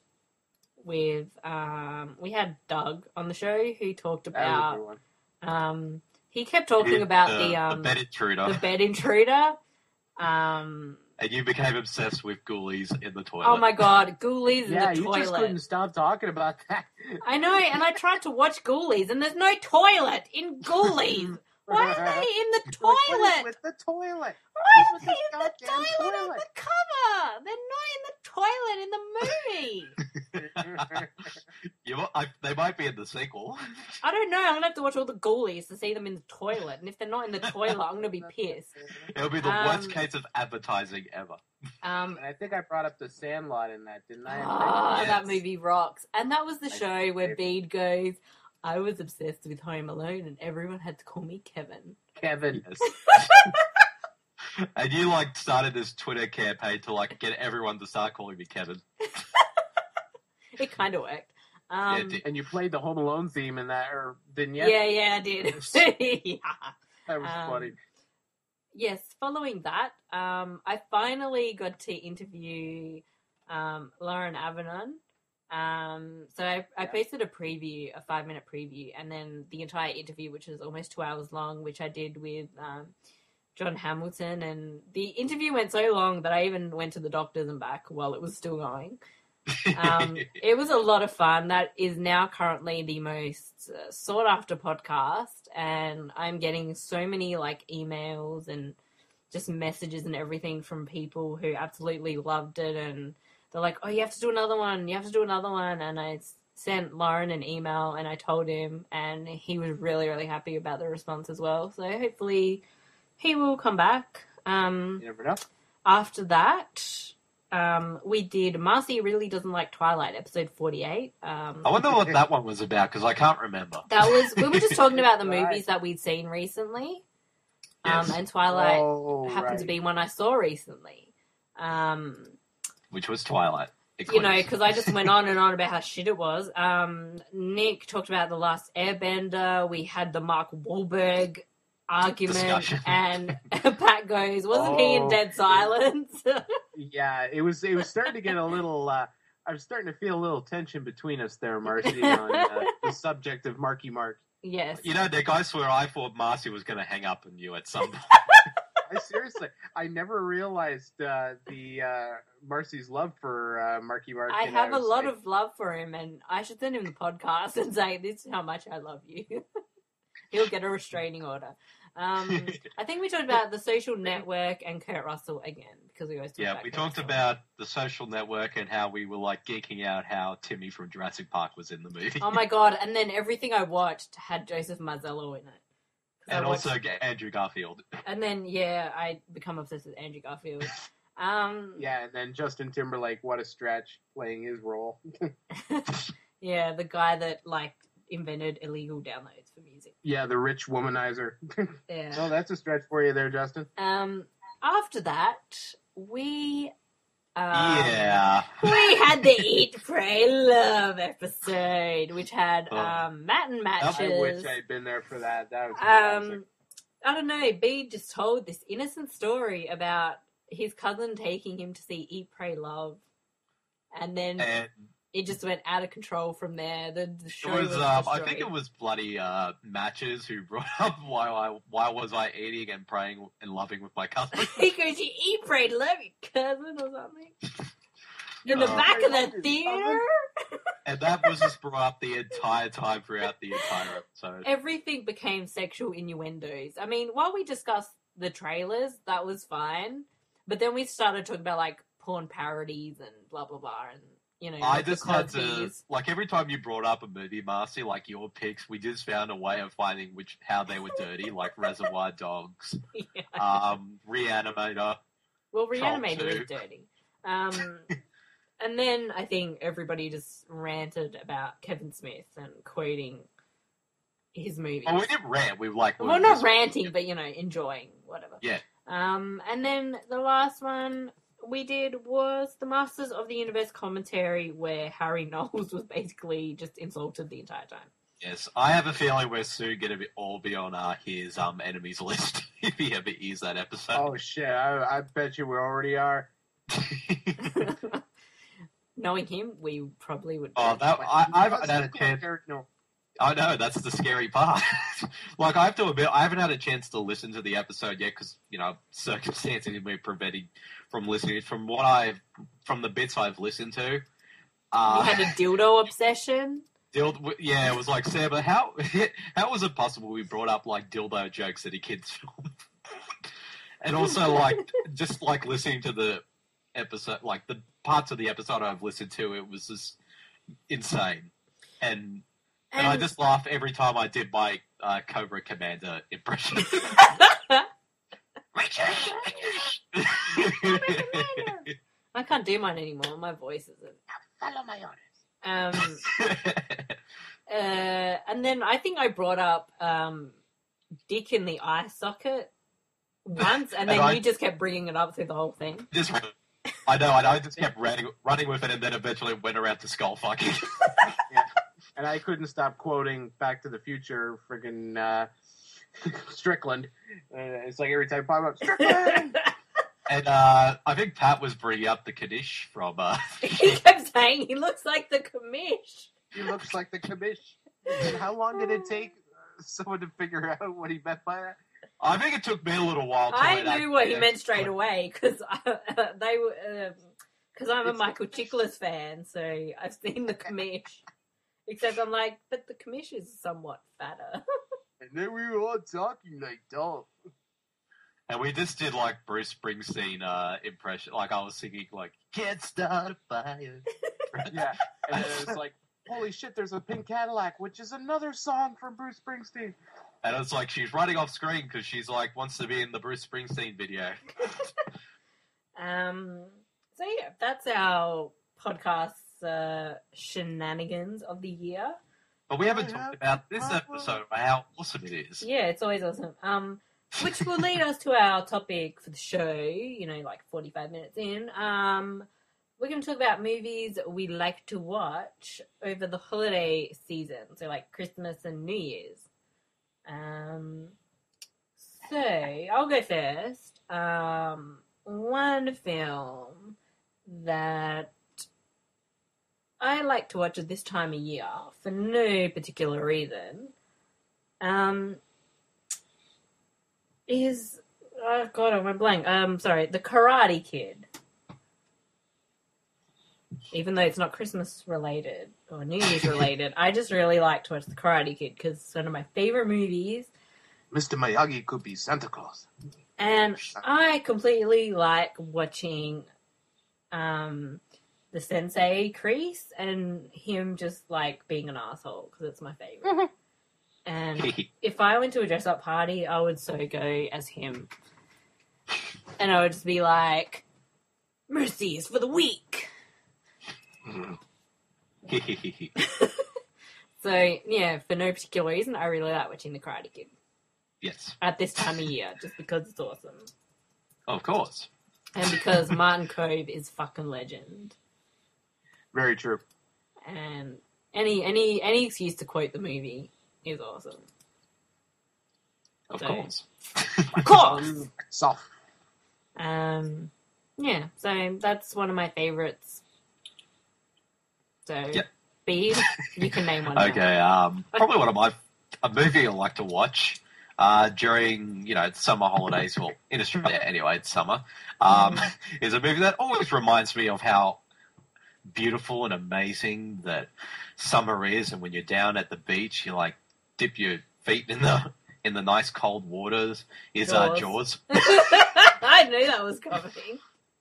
With um, we had Doug on the show who talked That was a about. good one. Um, he kept talking about uh, the um, the bed intruder, the bed intruder. Um, and you became obsessed with ghoulies in the toilet. oh my god, Ghoulies in Yeah, the you toilet. just couldn't stop talking about that. I know, and I tried to watch Ghoulies, and there's no toilet in Ghoulies. Why are they in the What is toilet? with the toilet? Why What's are with they this in the goddamn toilet on toilet? the cover? They're not in the toilet in the movie. you, I, they might be in the sequel. I don't know. I'm gonna have to watch all the Ghoulies to see them in the toilet, and if they're not in the toilet, I'm gonna be pissed. It'll be the Um, worst case of advertising ever. Um, And I think I brought up the Sandlot in that, didn't I? ah, Yes. that movie rocks, and that was the My show where favorite. Bede goes. I was obsessed with Home Alone, and everyone had to call me Kevin. Kevin. Yes. And you like started this Twitter campaign to like get everyone to start calling me Kevin. It kind of worked. Yeah, Um, it did. And you played the Home Alone theme in that, or didn't you? yeah, yeah, I did. yeah. That was Um, funny. Yes, following that, um, I finally got to interview um, Lauren Avenon. Um, so I, I Yeah. posted a preview, a five minute preview, and then the entire interview, which is almost two hours long, which I did with um, John Hamilton. And the interview went so long that I even went to the doctors and back while it was still going. Um, it was a lot of fun. That is now currently the most uh, sought after podcast, and I'm getting so many like emails and just messages and everything from people who absolutely loved it, and they're like, oh, you have to do another one, you have to do another one. And I sent Lauren an email and I told him, and he was really, really happy about the response as well. So hopefully he will come back. Um, You never know. after that, um, we did Marcy Really Doesn't Like Twilight, episode forty-eight. Um, I wonder what that one was about, because I can't remember. that was, we were just talking about the Right. movies that we'd seen recently. Yes. Um, and Twilight Oh, happened right. to be one I saw recently. Um, Which was Twilight. you know, Eclipse. because I just went on and on about how shit it was. Um, Nick talked about The Last Airbender. We had the Mark Wahlberg argument. Discussion. And Pat goes, wasn't he in Oh. Dead Silence? Yeah, it was. It was starting to get a little. Uh, I was starting to feel a little tension between us there, Marcy, on uh, the subject of Marky Mark. Yes. You know, Nick, I swear I thought Marcy was going to hang up on you at some point. I seriously, I never realized uh, the uh, Marcy's love for uh, Marky Mark. I and have a was lot like, of love for him, and I should send him the podcast and say, this is how much I love you. He'll get a restraining order. Um, I think we talked about The Social Network and Kurt Russell again, because we always talk Yeah, about we Kurt talked Russell. about The Social Network and how we were, like, geeking out how Timmy from Jurassic Park was in the movie. Oh my god, and then everything I watched had Joseph Mazzello in it. 'Cause I and watched- also Andrew Garfield. And then, yeah, I become obsessed with Andrew Garfield. Um, Yeah, and then Justin Timberlake, what a stretch, playing his role. yeah, the guy that, like, invented illegal downloads for music. Yeah, the rich womanizer. Yeah. Oh, that's a stretch for you there, Justin. Um, after that, we... Um, yeah. We had the Eat, Pray, Love episode, which had Oh. um, Matt and I Matches. wish I'd been there for that. That was fantastic. Um, I don't know. B just told this innocent story about his cousin taking him to see Eat, Pray, Love, and then And it just went out of control from there. The, the it show was, was, um, I think destroyed. it was bloody uh, Matches who brought up why I, why was I eating and praying and loving with my cousin. because you eat, pray, love your cousin or something. In the Oh. back of Pray, the love theater. And that was just brought up the entire time throughout the entire episode. Everything became sexual innuendos. I mean, while we discussed the trailers, that was fine. But then we started talking about, like, porn parodies and blah, blah, blah. And, you know, I like the just had to, Cosbys. like, every time you brought up a movie, Marcy, like your picks, we just found a way of finding which how they were dirty, like Reservoir Dogs, Yeah. um, Reanimator. Well, Troll Reanimator two. is dirty. Um, and then I think everybody just ranted about Kevin Smith and quoting his movies. Oh, we didn't rant. We were like, Well, we not just- ranting, but, you know, enjoying, whatever. Yeah. Um, and then the last one we did was the Masters of the Universe commentary, where Harry Knowles was basically just insulted the entire time. Yes, I have a feeling we're soon going to be all be on uh, his um enemies list if he ever hears that episode. Oh, shit. I, I bet you we already are. Knowing him, we probably would. Oh, be. that But I, he I haven't doesn't had a look like chance. Eric, no. I know that's the scary part. Like I have to admit, I haven't had a chance to listen to the episode yet because you know circumstances me preventing from listening. From what I've, from the bits I've listened to, uh, You had a dildo obsession. Dild- yeah, it was like Sam. But how how was it possible we brought up like dildo jokes at a kids' film? And also like just like listening to the episode, like the parts of the episode I've listened to, it was just insane. And and, I just laugh every time I did my uh, Cobra Commander impression. I can't do mine anymore. My voice isn't. Follow my orders. Um, uh, and then I think I brought up um, Dick in the eye socket once, and then And I- you just kept bringing it up through the whole thing. Just, I know, I know. I just kept running, running with it, and then eventually went around to skull fucking. And I couldn't stop quoting Back to the Future, friggin' uh, Strickland. Uh, it's like every time I pop up, Strickland! And uh, I think Pat was bringing up the Kaddish from. Uh... He kept saying he looks like the commish. He looks like the commish. And how long did it take someone to figure out what he meant by that? I think it took me a little while. To I knew what he meant straight away because uh, they were because um, I'm a It's- Michael Chiklis fan, so I've seen the commish. Except I'm like, but the commish is somewhat fatter. And then we were all talking like Dolph. And we just did like Bruce Springsteen uh, impression. Like I was singing like "Can't Start a Fire." Yeah, and then it's like, holy shit, there's a pink Cadillac, which is another song from Bruce Springsteen. And it's like she's running off screen because she's like wants to be in the Bruce Springsteen video. um. So yeah, that's our podcast uh, shenanigans of the year. But we haven't I talked have about this a problem. episode, how awesome it is. Yeah, it's always awesome. Um, which will lead us to our topic for the show. You know, like forty-five minutes in. Um, we're going to talk about movies we like to watch over the holiday season, so like Christmas and New Year's. Um, so I'll go first. Um, one film that I like to watch at this time of year for no particular reason. Um, is oh god, I went blank. Um, sorry, The Karate Kid. Even though it's not Christmas related or New Year's related, I just really like to watch The Karate Kid because it's one of my favorite movies, Mister Miyagi could be Santa Claus. and I completely like watching um, the Sensei Kreese and him just like being an asshole because it's my favorite. And if I went to a dress up party, I would so go as him. And I would just be like, mercy is for the weak. So, yeah, for no particular reason, I really like watching The Karate Kid Yes, at this time of year, just because it's awesome. of course. And because Martin Cove is fucking legend. Very true. And any any any excuse to quote the movie is awesome. Of So- course. Of course! Soft. Um, yeah, so that's one of my favorites. So, Yep. Bede, you can name one. now. Okay, um, probably one of my a movie I like to watch uh, during you know summer holidays. Well, in Australia anyway, it's summer. Um, is a movie that always reminds me of how beautiful and amazing that summer is, and when you're down at the beach, you like dip your feet in the in the nice cold waters. Is uh, Jaws. Jaws? I knew that was coming.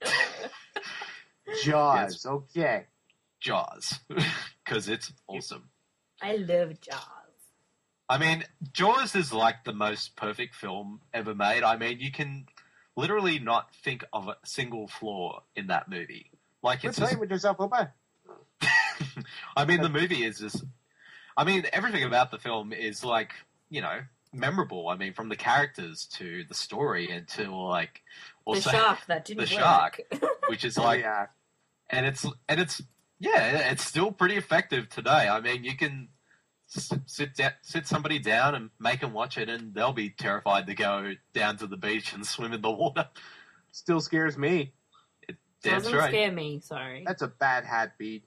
Jaws. Okay. Jaws, because it's awesome. I love Jaws. I mean, Jaws is like the most perfect film ever made. I mean, you can literally not think of a single flaw in that movie. Like Quit it's just, playing with yourself, Opa. I mean, the movie is just, I mean, everything about the film is like, you know, memorable. I mean, from the characters to the story and to like, also, the shark that didn't the work. shark. which is Oh, like, yeah. and it's, and it's, yeah, it's still pretty effective today. I mean, you can s- sit da- sit somebody down and make them watch it, and they'll be terrified to go down to the beach and swim in the water. Still scares me. That's Doesn't right. scare me, sorry. That's a bad hat beat.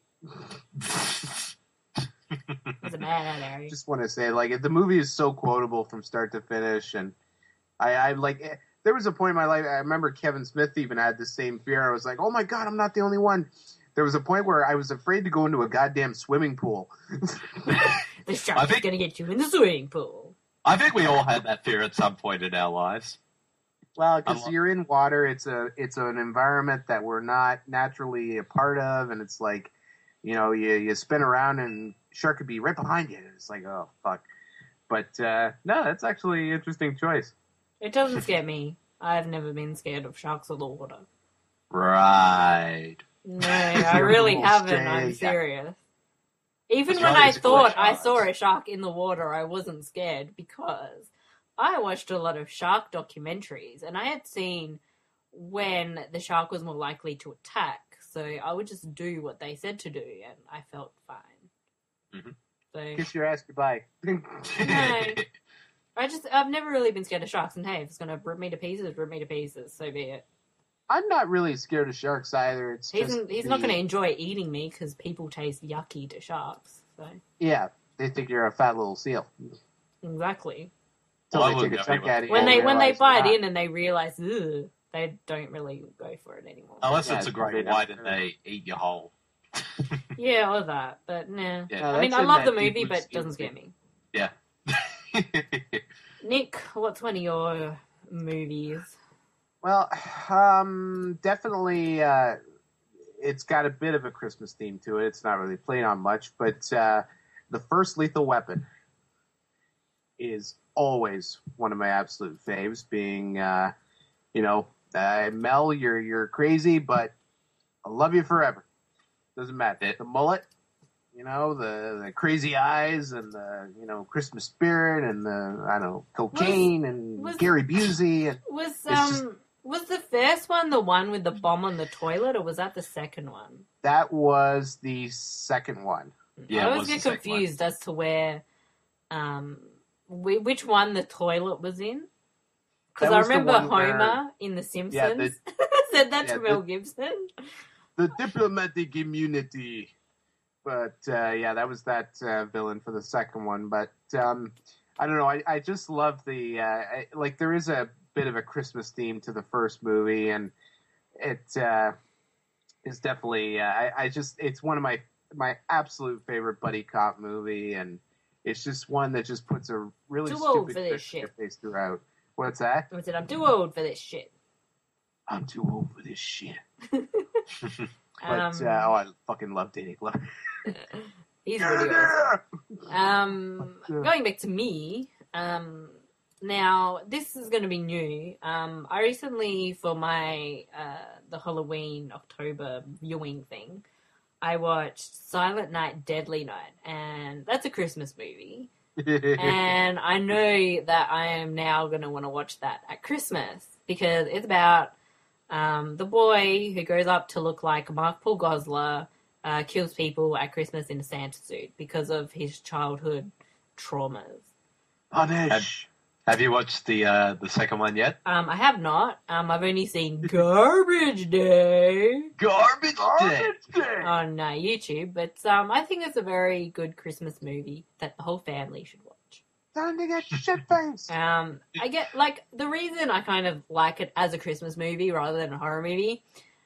It's a bad Larry. Just want to say, like, the movie is so quotable from start to finish, and I, I like. eh, There was a point in my life. I remember Kevin Smith even had the same fear. I was like, "Oh my god, I'm not the only one." There was a point where I was afraid to go into a goddamn swimming pool. The shark I is think- gonna get you in the swimming pool. I think we all had that fear at some point in our lives. Well, because I'm- you're in water, it's a it's an environment that we're not naturally a part of, and it's like, you know, you you spin around and shark could be right behind you. It's like, oh fuck. But uh, no, that's actually an interesting choice. It doesn't scare me. I've never been scared of sharks or the water. Right. No, I really You're haven't. I'm straight. serious. Even That's when right, I it's thought called I sharks. saw a shark in the water, I wasn't scared because I watched a lot of shark documentaries and I had seen when the shark was more likely to attack. So I would just do what they said to do and I felt fine. Mhm. So Kiss your ass goodbye. I just, I've never really been scared of sharks. And hey, if it's going to rip me to pieces, rip me to pieces. So be it. I'm not really scared of sharks either. It's He's just he's the, not going to enjoy eating me because people taste yucky to sharks. So Yeah, they think you're a fat little seal. exactly. Until Well, I they would take a never chunk out of you. When and they when they realize bite you're in and they realize, ugh, they don't really go for it anymore. Unless Yeah, it's a it's great straight white up. and they eat you whole. Yeah, all that, but nah. Yeah. No, I mean, that's I in love the that Deep movie, Blue but Sea it doesn't movie. scare me. Yeah. Nick, what's one of your movies? Well, um, definitely, uh, it's got a bit of a Christmas theme to it. It's not really played on much, but uh, the first Lethal Weapon is always one of my absolute faves. Being, uh, you know, uh, Mel, you're you're crazy, but I love you forever. Doesn't matter. It- the mullet, you know, the the crazy eyes, and the you know Christmas spirit, and the I don't know cocaine, and was- Gary Busey, and Was It's um just- was the first one the one with the bomb on the toilet, or was that the second one? that was the second one. Yeah, I it always was get the second one. confused as to where, um, whi- which one the toilet was in. Because That I was the remember one where- Homer in The Simpsons Yeah, the- said that yeah, to the- Mel Gibson. The diplomatic immunity. But uh, yeah, that was that uh, villain for the second one. But um, I don't know. I, I just love the uh, I, like. There is a bit of a Christmas theme to the first movie, and it uh, is definitely. Uh, I, I just it's one of my my absolute favorite buddy cop movie, and it's just one that just puts a really Too old stupid for this grin on your shit. face throughout. What's that? I said, I'm too old for this shit. I'm too old for this shit. But Um, uh, oh, I fucking love Danny Glover. he's really awesome. Um, going back to me, um, now this is going to be new. Um, I recently, for my uh, the Halloween October viewing thing, I watched Silent Night, Deadly Night, and that's a Christmas movie. And I know that I am now going to want to watch that at Christmas because it's about um, the boy who grows up to look like Mark Paul Gosselaar, uh, kills people at Christmas in a Santa suit because of his childhood traumas. Punish. Have you watched the uh, the second one yet? Um, I have not. Um, I've only seen Garbage Day Garbage Garbage day. on uh, YouTube, but um, I think it's a very good Christmas movie that the whole family should watch. Time to get shit faced. Um, I get like the reason I kind of like it as a Christmas movie rather than a horror movie,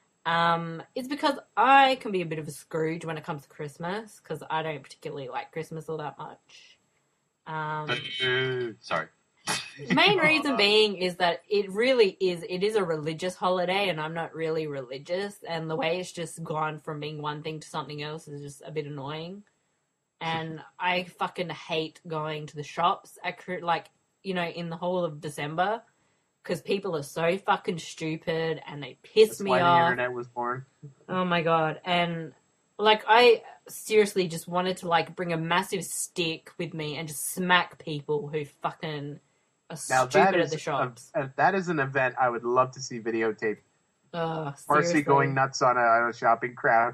um, is because I can be a bit of a Scrooge when it comes to Christmas because I don't particularly like Christmas all that much. Um, Boo. Sorry. main reason being is that it really is it is a religious holiday, and I'm not really religious, and the way it's just gone from being one thing to something else is just a bit annoying. And I fucking hate going to the shops at, Chri- like, you know, in the whole of December, because people are so fucking stupid and they piss That's me why the off. internet was born. Oh my god. And like I seriously just wanted to like bring a massive stick with me and just smack people who fucking are Now stupid that at is the shops. A, a- that is an event I would love to see videotaped. Ugh, Marcy seriously. going nuts on a, on a shopping crowd.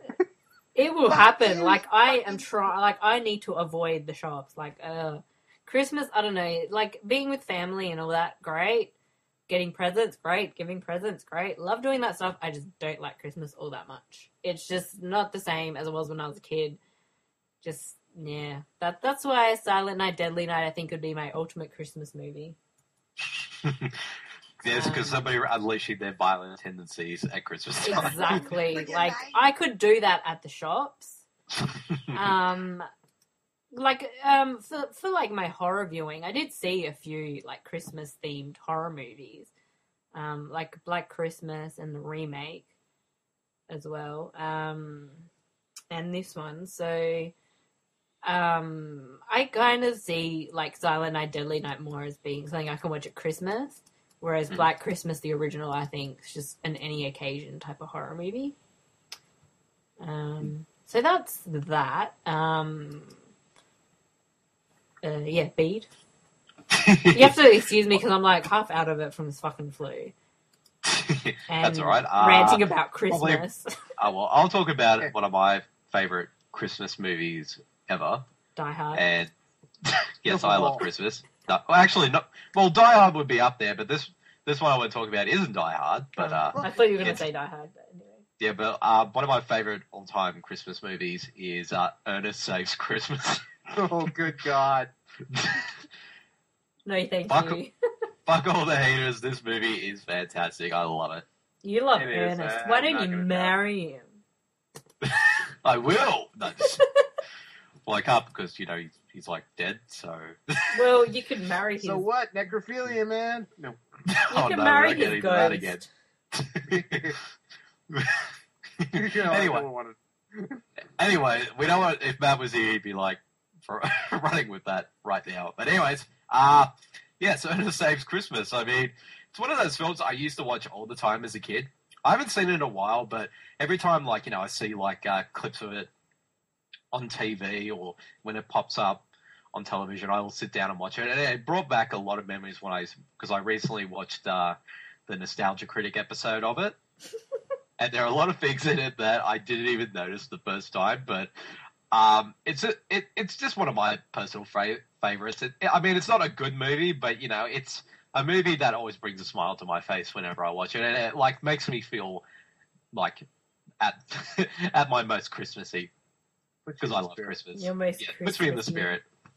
It will happen. Like I am trying. Like I need to avoid the shops. Like uh, Christmas. I don't know. Like being with family and all that. Great. Getting presents. Great. Giving presents. Great. Love doing that stuff. I just don't like Christmas all that much. It's just not the same as it was when I was a kid. Just yeah. That that's why Silent Night, Deadly Night I think would be my ultimate Christmas movie. Yes, because Um, somebody unleashing their violent tendencies at Christmas time. Exactly. Like I could do that at the shops. um like um for for like my horror viewing, I did see a few like Christmas themed horror movies, um like Black Christmas and the remake as well, um and this one. So um I kind of see like Silent Night, Deadly Night more as being something I can watch at Christmas, whereas Mm. Black Christmas, the original, I think is just an any occasion type of horror movie. Um, so that's that. Um, uh, yeah, Bede. You have to excuse me because I'm like half out of it from this fucking flu. And That's all right. Uh, ranting about probably- Christmas. Oh, well, I'll talk about one of my favorite Christmas movies ever. Die Hard. And yes, Oh. I love Christmas. No, well, actually, not. Well, Die Hard would be up there, but this this one I want to talk about isn't Die Hard, but uh, I thought you were going to it's- say Die Hard, but anyway. yeah, but uh, one of my favorite all-time Christmas movies is uh, Ernest Saves Christmas. Oh, good God. No, thank Fuck you. Fuck all the haters. This movie is fantastic. I love it. You love It is, Ernest. uh, Why I'm don't not you gonna marry him? I will. No, just- well, I can't because you know he's, he's like dead. So Well, you could marry his... So what? Necrophilia, man? No. You oh could no, marry we're not getting his into that ghost. again. You know, I Anyway. don't wanna- Anyway, we don't want if Matt was here, he'd be like for running with that right now. But anyways, uh yeah, so Ernest Saves Christmas. I mean, it's one of those films I used to watch all the time as a kid. I haven't seen it in a while, but every time, like, you know, I see like uh, clips of it on T V or when it pops up on television, I will sit down and watch it. And it brought back a lot of memories when I, because I recently watched uh, the Nostalgia Critic episode of it. And there are a lot of things in it that I didn't even notice the first time, but um, it's a, it, it's just one of my personal fra- favorites. It, I mean, it's not a good movie, but you know, it's a movie that always brings a smile to my face whenever I watch it, and it like makes me feel like at at my most Christmassy Put you because in I the love spirit. Christmas. Your most Yeah, puts me in the Christmassy.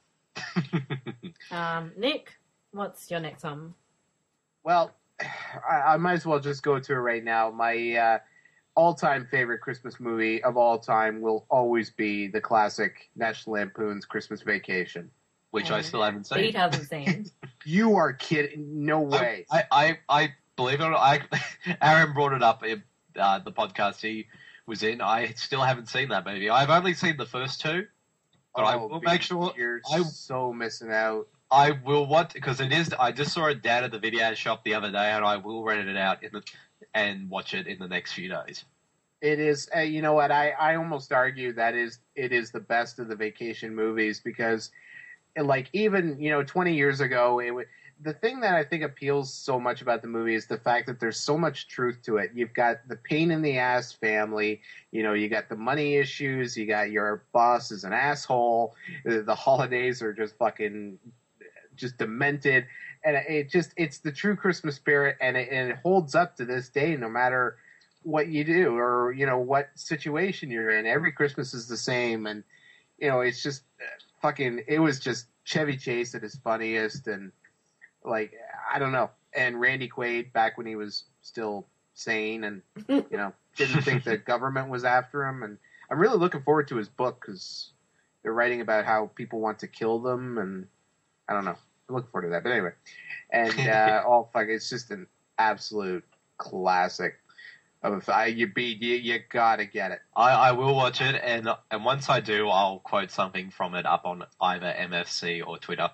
spirit. Um, Nick, what's your next one? Well, I, I might as well just go to it right now. My uh, all-time favorite Christmas movie of all time will always be the classic National Lampoon's Christmas Vacation. Which I And still haven't seen. Pete hasn't seen. You are kidding? No way. I, I, I believe it or not, I, Aaron brought it up in uh, the podcast he was in. I still haven't seen that movie. I've only seen the first two, but I Oh, will dude, make sure you're I- so missing out. I will want because it is. I just saw it down at the video shop the other day, and I will rent it out in the and watch it in the next few days. It is. Uh, you know what? I, I almost argue that is it is the best of the vacation movies because, like, even you know, twenty years ago, it would. The thing that I think appeals so much about the movie is the fact that there's so much truth to it. You've got the pain in the ass family, you know, you got the money issues, you got your boss is an asshole, the, the holidays are just fucking just demented, and it just it's the true Christmas spirit, and it, and it holds up to this day, no matter what you do or you know what situation you're in. Every Christmas is the same, and you know it's just uh, fucking. It was just Chevy Chase at his funniest, and like I don't know, and Randy Quaid back when he was still sane, and you know didn't think the government was after him, and I'm really looking forward to his book because they're writing about how people want to kill them, and I don't know. I'm looking forward to that. But anyway, and uh, all fuck, it's just an absolute classic. Of I, you beat you, you gotta get it. I, I will watch it, and and once I do, I'll quote something from it up on either M F C or Twitter,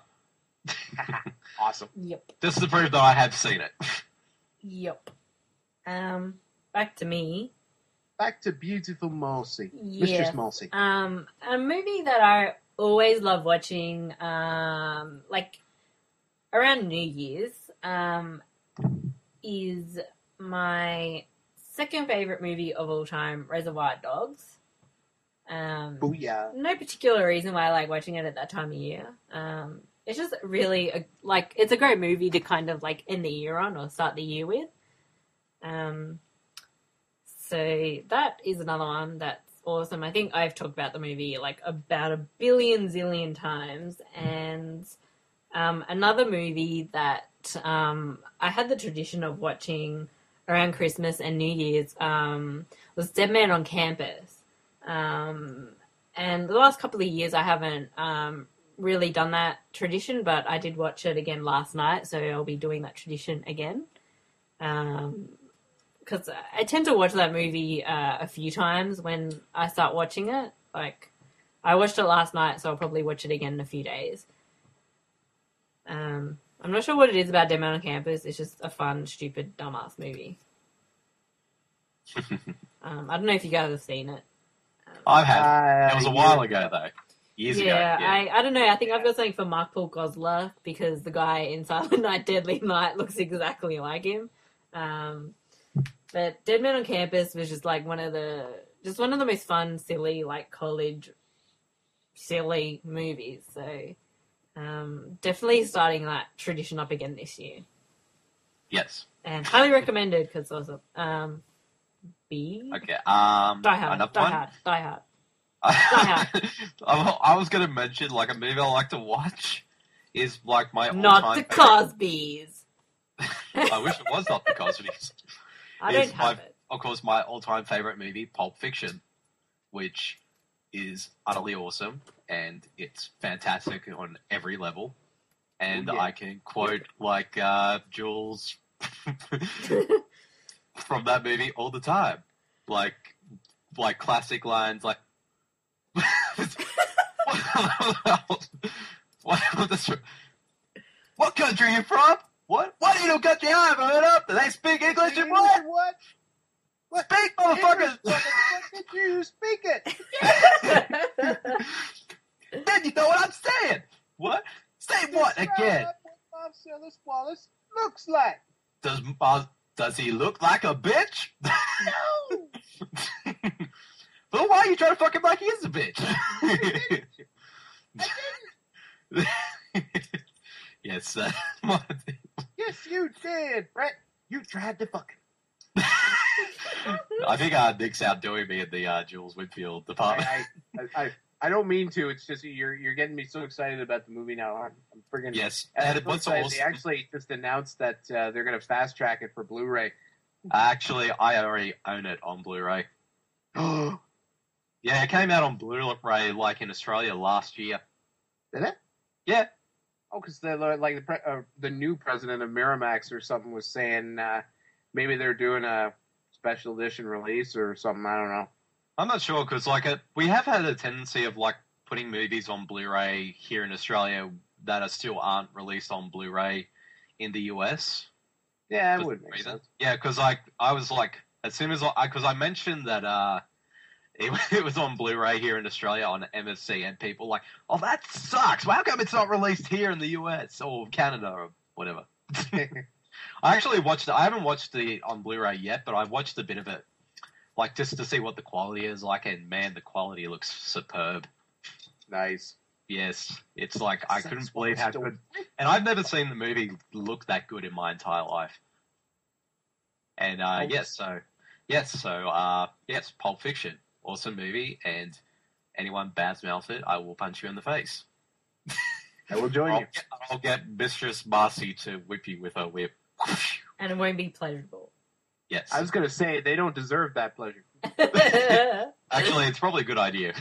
Awesome. Yep. just to prove that I have seen it. Yep. Um, back to me. Back to beautiful Malsey, Yes. Mistress Malsey. Um, a movie that I always love watching, um, like around New Year's, um, is my second favorite movie of all time, Reservoir Dogs. Um, Booyah! no particular reason why I like watching it at that time of year. Um, it's just really a, like it's a great movie to kind of like end the year on or start the year with. Um, so that is another one that's awesome. I think I've talked about the movie like about a billion zillion times, and um, another movie that um, I had the tradition of watching around Christmas and New Year's um, was Dead Man on Campus. Um, and the last couple of years I haven't um, really done that tradition, but I did watch it again last night, so I'll be doing that tradition again. Um, because I tend to watch that movie uh, a few times when I start watching it. Like, I watched it last night, so I'll probably watch it again in a few days. Um, I'm not sure what it is about Dead Man on Campus. It's just a fun, stupid, dumbass movie. um, I don't know if you guys have seen it. I've had Uh, it. It was a while ago though, years yeah, ago. I, I don't know. I think I've got something for Mark Paul Gosselaar because the guy in Silent Night, Deadly Night looks exactly like him. Um, but Dead Man on Campus was just like one of the just one of the most fun, silly, like college silly movies. So um, definitely starting that tradition up again this year. Yes. And highly recommended because awesome. Um, B. Okay. Um, Die Hard. another Die one. Hard. Die Hard. I I was going to mention like a movie I like to watch is like my Not all-time the favorite. Cosbys. I wish it was not the Cosbys. I don't It's have my- it. Of course, my all-time favorite movie, Pulp Fiction, which is utterly awesome and it's fantastic on every level. And Oh, yeah. I can quote like uh, Jules from that movie all the time, like like classic lines like. what, what, what country are you from? What? What do you know country I'm from? Up? Do they speak English and what? What? What? Speak, motherfuckers! Motherfucker, you speak it. Then you know what I'm saying. What? Say what Describe again? What Marcellus Wallace looks like. Does uh, does he look like a bitch? No. Well, why are you trying to fuck him like he is a bitch? Yes, uh, Yes, you did, Brett. You tried to fuck him. I think uh, Nick's outdoing me in the uh, Jules Whitfield department. I, I, I, I don't mean to. It's just you're you're getting me so excited about the movie now. I'm, I'm friggin' Yes, and and what's they awesome, actually just announced that uh, they're going to fast track it for Blu-ray. actually, I already own it on Blu-ray. Did Yeah, it came out on Blu-ray like in Australia last year. it? Yeah. Oh, because the like the pre, uh, the new president of Miramax or something was saying uh, maybe they're doing a special edition release or something. I don't know. I'm not sure because like it, we have had a tendency of like putting movies on Blu-ray here in Australia that are still aren't released on Blu-ray in the U S. Yeah, for it would some make reason. sense. Yeah, because like I was like as soon as I because I mentioned that uh it, it was on Blu-ray here in Australia on M F C and people were like, oh that sucks. Well, how come it's not released here in the U S or Canada or whatever? I actually watched it. I haven't watched it on Blu-ray yet, but I've watched a bit of it. Like, just to see what the quality is like, and man, the quality looks superb. Nice. Yes, it's like, I That's couldn't what believe I how still- good. And I've never seen the movie look that good in my entire life. And, uh, Oh. yes, so, yes, so, uh, yes, Pulp Fiction, awesome movie, and anyone badmouth it, I will punch you in the face. I will join I'll you. get, I'll get Mistress Marcy to whip you with her whip. And it won't be pleasurable. Yes. I was going to say they don't deserve that pleasure. Actually, it's probably a good idea.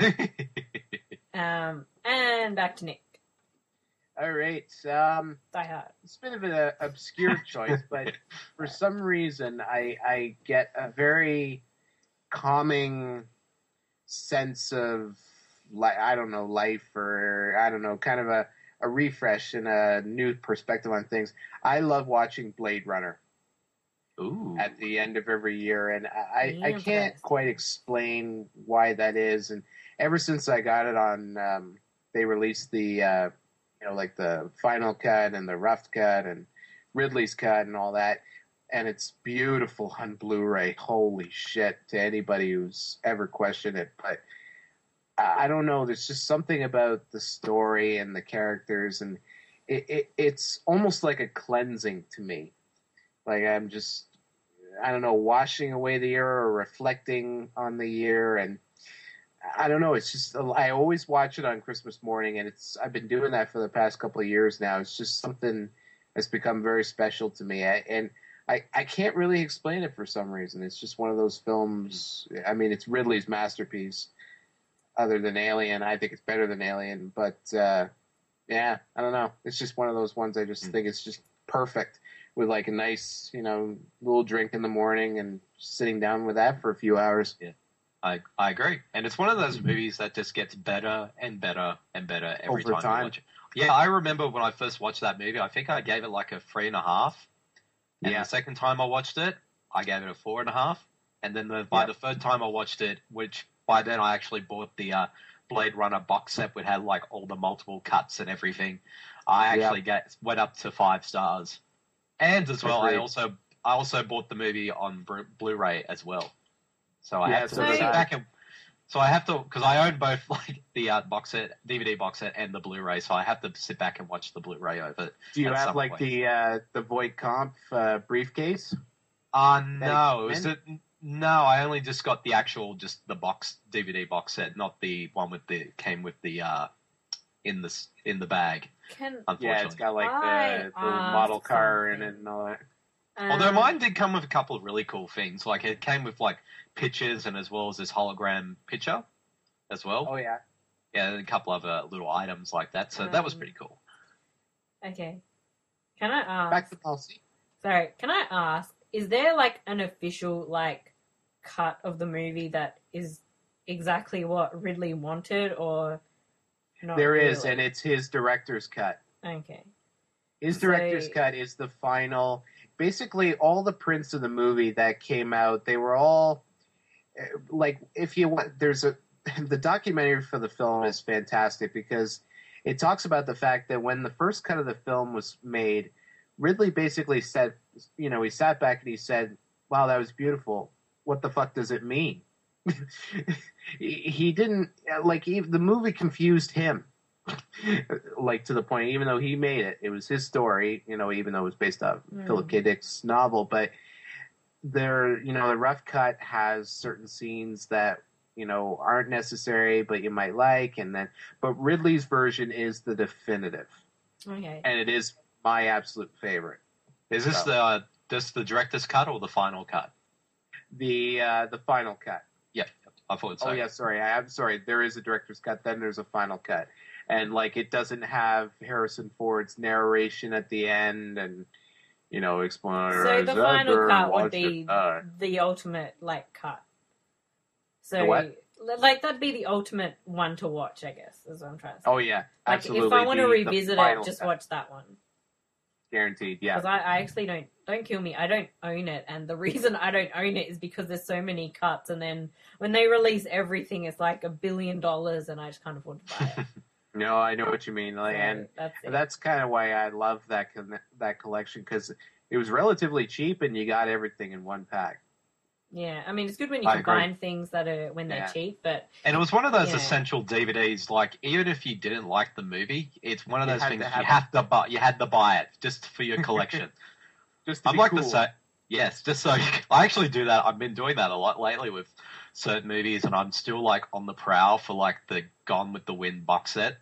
um, and back to Nick. All right. Um, Die Hard. it's a bit of an uh, obscure choice, but for some reason, I I get a very calming sense of like I don't know life or I don't know kind of a, a refresh and a new perspective on things. I love watching Blade Runner Ooh. at the end of every year, and I I Yes. can't quite explain why that is. And ever since I got it on, um, they released the. Uh, You know, like the final cut and the rough cut and Ridley's cut and all that. And it's beautiful on Blu-ray. Holy shit to anybody who's ever questioned it. But I I don't know. There's just something about the story and the characters. And it, it, it's almost like a cleansing to me. Like I'm just, I don't know, washing away the year or reflecting on the year. And I don't know. It's just I always watch it on Christmas morning, and it's I've been doing that for the past couple of years now. It's just something that's become very special to me, I, and I I can't really explain it for some reason. It's just one of those films. I mean, it's Ridley's masterpiece. Other than Alien, I think it's better than Alien, but uh, yeah, I don't know. It's just one of those ones. I just Mm. think it's just perfect with like a nice, you know, little drink in the morning and just sitting down with that for a few hours. I I agree, and it's one of those movies that just gets better and better and better every Over time, time. you watch it. Yeah, I remember when I first watched that movie. I think I gave it like a three and a half, and Yeah. the second time I watched it, I gave it a four and a half, and then the, by Yeah. the third time I watched it, which by then I actually bought the uh, Blade Runner box set, which had like all the multiple cuts and everything. I Yeah. actually get went up to five stars, and as well, I Agreed. also I also bought the movie on Blu- Blu-ray as well. So I Yeah, had to so did sit I. back and So I have to, because I own both, like the uh, box set, D V D box set, and the Blu-ray. So I have to sit back and watch the Blu-ray over. Do you at have some like point. the uh, the Voight Kampf uh, briefcase? Uh, no, That is it? No, I only just got the actual, just the box D V D box set, not the one with the came with the uh in the in the bag. Can Unfortunately, Yeah, it's got like I the, the model asked car in something? it and all that. although um, mine did come with a couple of really cool things. Like it came with like pictures and as well as this hologram picture as well. Oh yeah. Yeah, and a couple of uh, little items like that. So that was Um, pretty cool. Okay. Can I ask? Back to policy. Sorry, can I ask? Is there like an official like cut of the movie that is exactly what Ridley wanted, or not? There is, really? and it's his director's cut. Okay. His So- director's cut is the final. Basically, all the prints of the movie that came out, they were all eh, like, if you want, there's a the documentary for the film is fantastic because it talks about the fact that when the first cut of the film was made, Ridley basically said, you know, he sat back and he said, "Wow, that was beautiful. What the fuck does it mean?" he, he didn't like he, the movie confused him. Like to the point, even though he made it, it was his story, you know, even though it was based off Mm. Philip K. Dick's novel. But there, you know, the rough cut has certain scenes that, you know, aren't necessary, but you might like, and then, but Ridley's version is the definitive, Okay. and it is my absolute favorite. Is this So- the uh, this the director's cut or the final cut? The uh, the final cut. Yeah, I thought so. Oh yeah, sorry, I, I'm sorry. There is a director's cut, then there's a final cut, and like it doesn't have Harrison Ford's narration at the end, and you know, explain. So the final cut would be Uh, the ultimate like cut. So The what? li- like that'd be the ultimate one to watch, I guess, is what I'm trying to say. oh yeah, like absolutely. if I want to the- the revisit it, final just cut. watch that one. Guaranteed. Yeah. Because I, I actually don't don't kill me. I don't own it, and the reason I don't own it is because there's so many cuts, and then when they release everything, it's like a billion dollars, and I just can't afford to buy it. No, I know what you mean, like, So and that's it. that's kind of why I love that con- that collection because it was relatively cheap and you got everything in one pack. Yeah, I mean it's good when you I agree. combine things that are when they're Yeah. cheap, but And it was one of those Yeah. essential D V Ds. Like even if you didn't like the movie, it's one of You those had things to you have have to buy. You had to buy it just for your collection. Just to I'm be like cool. the same. Yes, just so I actually do that. I've been doing that a lot lately with certain movies, and I'm still like on the prowl for like the Gone with the Wind box set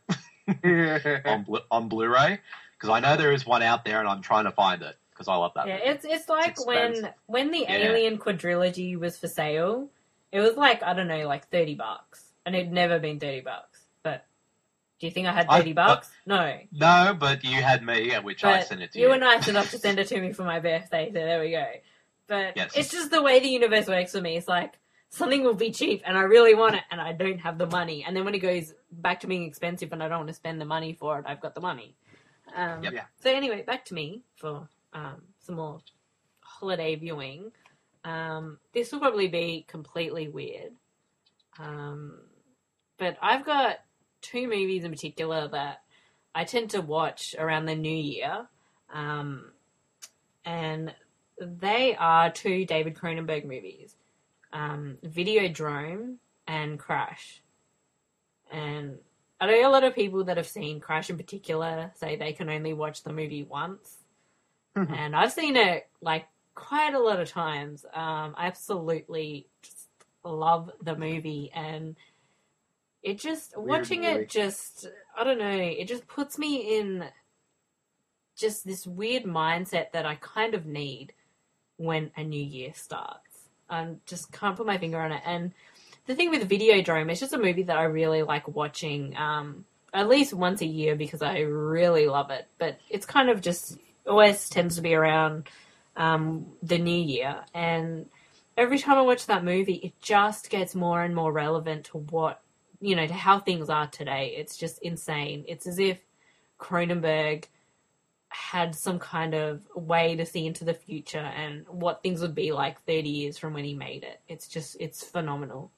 on Blu- on Blu-ray because I know there is one out there, and I'm trying to find it because I love that. yeah, movie. it's it's like It's when expensive. when the Yeah. Alien quadrilogy was for sale, it was like I don't know, like thirty bucks, and it'd never been thirty bucks. But do you think I had I- thirty bucks? No. No, but you had me, at which I But sent it to you you. were nice enough to send it to me for my birthday, so there we go. But Yes. it's just the way the universe works for me. It's like something will be cheap and I really want it and I don't have the money. And then when it goes back to being expensive and I don't want to spend the money for it, I've got the money. Um, Yep. Yeah. So anyway, back to me for um, some more holiday viewing. Um, this will probably be completely weird. Um, but I've got two movies in particular that I tend to watch around the new year. Um, and they are two David Cronenberg movies, um, Videodrome and Crash. And I know a lot of people that have seen Crash in particular say they can only watch the movie once. And I've seen it like quite a lot of times. Um, I absolutely just love the movie, and it just Weird watching movie. it just I don't know, it just puts me in just this weird mindset that I kind of need when a new year starts. I just can't put my finger on it. And the thing with Videodrome, it's just a movie that I really like watching um, at least once a year because I really love it. But it's kind of just always tends to be around um, the new year. And every time I watch that movie, it just gets more and more relevant to what, you know, to how things are today. It's just insane. It's as if Cronenberg had some kind of way to see into the future and what things would be like thirty years from when he made it. It's just, it's phenomenal.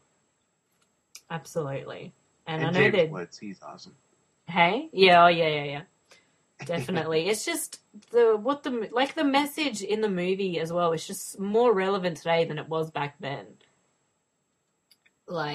Absolutely. And, And I know James that, Woods, he's awesome. hey? Yeah, oh yeah, yeah, yeah. Definitely. It's just the, what the, like the message in the movie as well is just more relevant today than it was back then. Like,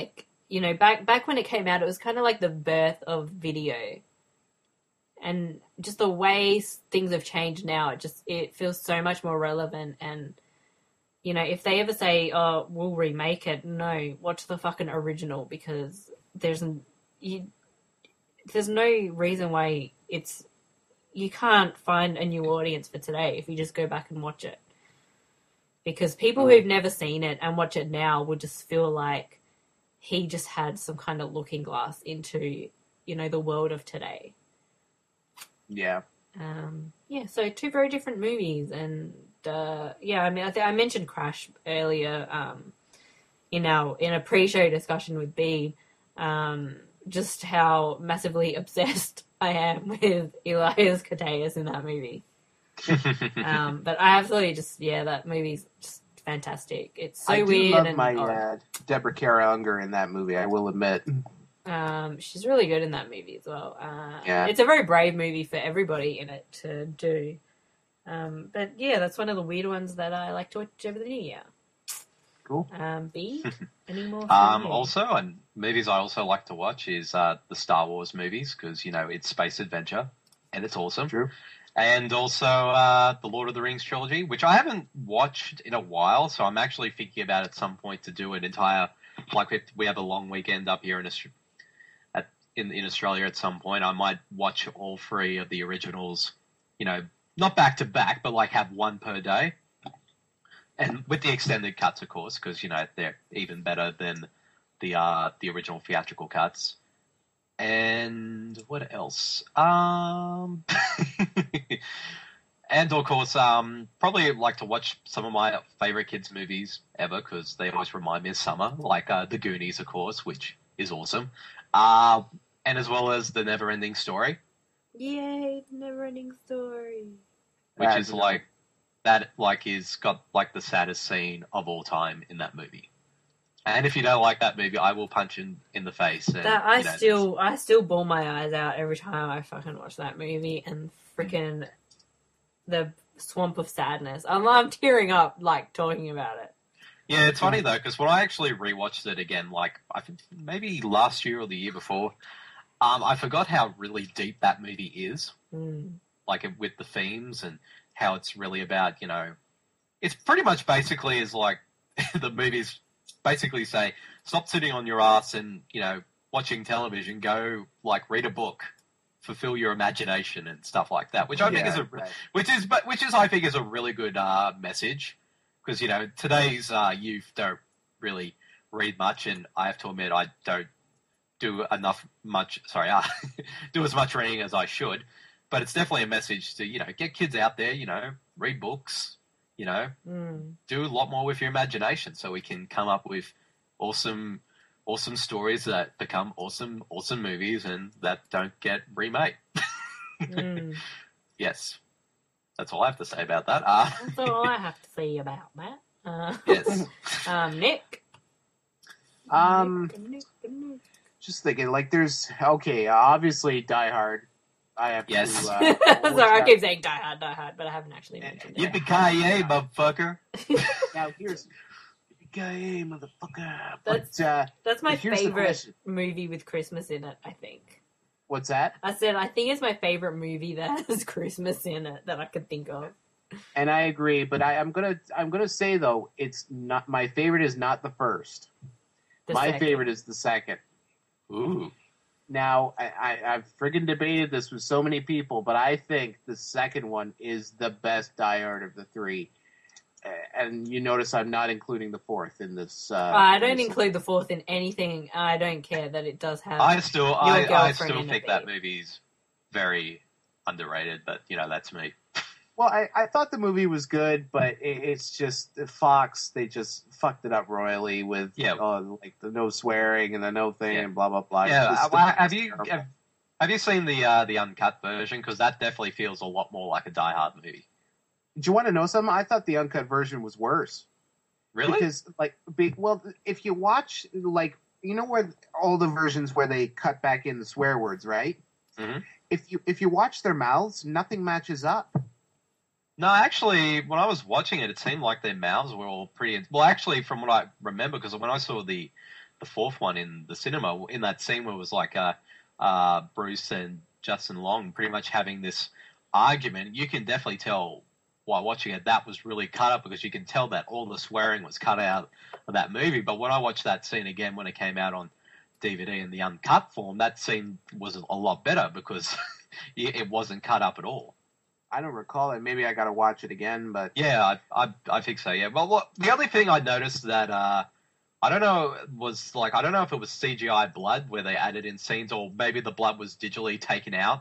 you know, back back when it came out, it was kind of like the birth of video. And just the way things have changed now, it just it feels so much more relevant. And, you know, if they ever say, oh, we'll remake it, no, watch the fucking original, because there's you, there's no reason why it's you can't find a new audience for today if you just go back and watch it. Because people who've never seen it and watch it now would just feel like he just had some kind of looking glass into, you know, the world of today. Yeah. Um, yeah, so two very different movies. And, uh, yeah, I mean, I, th- I mentioned Crash earlier um, in our in a pre-show discussion with B, um, just how massively obsessed I am with Elias Koteas in that movie. um, but I absolutely just, yeah, that movie's just fantastic. It's so I do weird. love and my odd. uh, Deborah Kara Unger in that movie, I will admit. Um, she's really good in that movie as well. Uh, Yeah. It's a very brave movie for everybody in it to do. Um, but yeah, that's one of the weird ones that I like to watch over the new year. Cool. Um, B, any more? Um, from you? also, and movies I also like to watch is uh, the Star Wars movies, because, you know, it's space adventure and it's awesome. True. And also uh, the Lord of the Rings trilogy, which I haven't watched in a while, so I'm actually thinking about at some point to do an entire, like we we have a long weekend up here in Australia. In, in Australia at some point, I might watch all three of the originals, you know, not back to back, but like have one per day. And with the extended cuts, of course, because, you know, they're even better than the uh, the original theatrical cuts. And what else? Um, and, of course, um, probably like to watch some of my favorite kids' movies ever, because they always remind me of summer, like uh, The Goonies, of course, which is awesome. Uh, and as well as The Never-Ending Story, Yay, the never-ending story. which That's is like that, like is got like the saddest scene of all time in that movie. And if you don't like that movie, I will punch in in the face. And, That I you know, still, I still bawl my eyes out every time I fucking watch that movie, and freaking the swamp of sadness. I'm, I'm tearing up like talking about it. Yeah, it's funny though, because when I actually rewatched it again, like I think maybe last year or the year before, um, I forgot how really deep that movie is. Mm. Like with the themes and how it's really about, you know, it's pretty much basically is like the movies basically say, stop sitting on your ass and, you know, watching television, go like read a book, fulfill your imagination and stuff like that, which I think Yeah, is a, right. which is, but which is I think is a really good uh, message. Because, you know, today's uh, youth don't really read much, and I have to admit I don't do enough much, sorry, uh, do as much reading as I should. But it's definitely a message to, you know, get kids out there, you know, read books, you know, Mm. do a lot more with your imagination so we can come up with awesome, awesome stories that become awesome, awesome movies and that don't get remade. Mm. Yes. That's all I have to say about that. Uh, That's all I have to say about that. Uh, yes. um, Nick. Um, Nick, Nick, Nick. just thinking, like, there's okay, obviously Die Hard. I have Yes. to. Uh, watch Sorry, I that. keep saying Die Hard, Die Hard, but I haven't actually mentioned it. Yippee-ki-yay, motherfucker. Now here's yippee-ki-yay, motherfucker. That's- But uh, That's my here's the favorite question. movie with Christmas in it, I think. what's that? I said, I think it's my favorite movie that has Christmas in it that I could think of. And I agree, but I, I'm gonna I'm gonna say though, it's not my favorite is not the first. The my second. favorite is the second. Ooh. Now, I, I, I've friggin' debated this with so many people, but I think the second one is the best Die Hard of the three. Uh, And you notice I'm not including the fourth in this. Uh, I in don't this- include the fourth in anything. I don't care that it does have. I still, I, I girlfriend still in think it, that babe. movie's very underrated, but, you know, that's me. Well, I, I thought the movie was good, but it, it's just Fox. They just fucked it up royally with Yeah. uh, like the no swearing and the no thing Yeah. and blah blah blah. It's Yeah, just- uh, have you terrible. have, have you seen the uh, the uncut version? Because that definitely feels a lot more like a Die Hard movie. Do you want to know something? I thought the uncut version was worse. Really? Because, like, be, well, if you watch, like, you know where all the versions where they cut back in the swear words, right? Mhm. If you if you watch their mouths, nothing matches up. No, actually, when I was watching it, it seemed like their mouths were all pretty. Well, actually, from what I remember, because when I saw the the fourth one in the cinema, in that scene where it was like uh, uh, Bruce and Justin Long pretty much having this argument. You can definitely tell while watching it that was really cut up, because you can tell that all the swearing was cut out of that movie. But when I watched that scene again when it came out on D V D in the uncut form, that scene was a lot better because it wasn't cut up at all. I don't recall it. Maybe I got to watch it again, but yeah, I, I I think so. Yeah. Well, what, the only thing I noticed that uh, I don't know was like I don't know if it was C G I blood where they added in scenes, or maybe the blood was digitally taken out.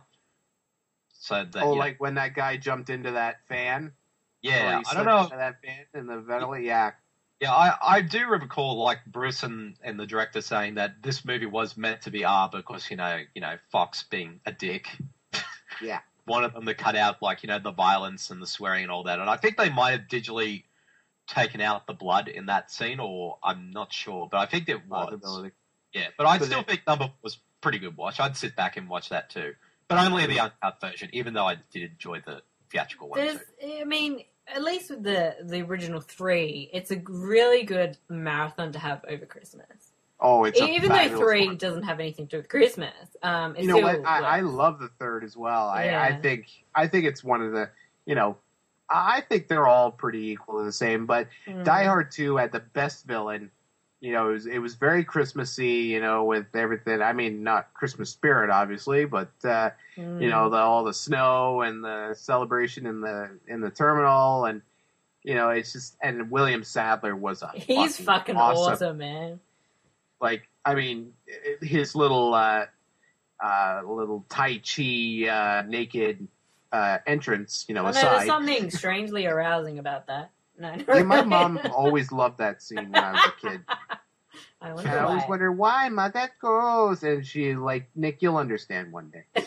So that, oh, you know, like when that guy jumped into that fan. yeah, Or he I don't slipped know. into that fan in the ventilator. Yeah. Yeah, I, I do recall like Bruce and, and the director saying that this movie was meant to be R because you know you know Fox being a dick. Yeah. Wanted them to cut out like you know the violence and the swearing and all that, and I think they might have digitally taken out the blood in that scene, or I'm not sure, but I think it was. Possibility. Yeah, but I But still it- think number was pretty good watch. I'd sit back and watch that too, but only the uncut version, even though I did enjoy the theatrical one There's, too. I mean, at least with the the original three, it's a really good marathon to have over Christmas. Oh, it's a Even though fabulous three one. doesn't have anything to do with Christmas, um, it You know still what? I, I works. love the third as well. I, I Yeah. think I think it's one of the you know I think they're all pretty equal and the same. But Mm. Die Hard two had the best villain. You know, it was, it was very Christmassy. You know, with everything. I mean, not Christmas spirit, obviously, but uh, Mm. you know, the, all the snow and the celebration in the in the terminal, and you know, it's just. And William Sadler was a He's fucking awesome. awesome, man. Like, I mean, his little uh, uh, little Tai Chi uh, naked uh, entrance, you know, Oh, no, there's aside. something strangely arousing about that. No, no. Yeah, my mom always loved that scene when I was a kid. I And wonder I always why. wondered why, ma, that goes. And she like, Nick, you'll understand one day.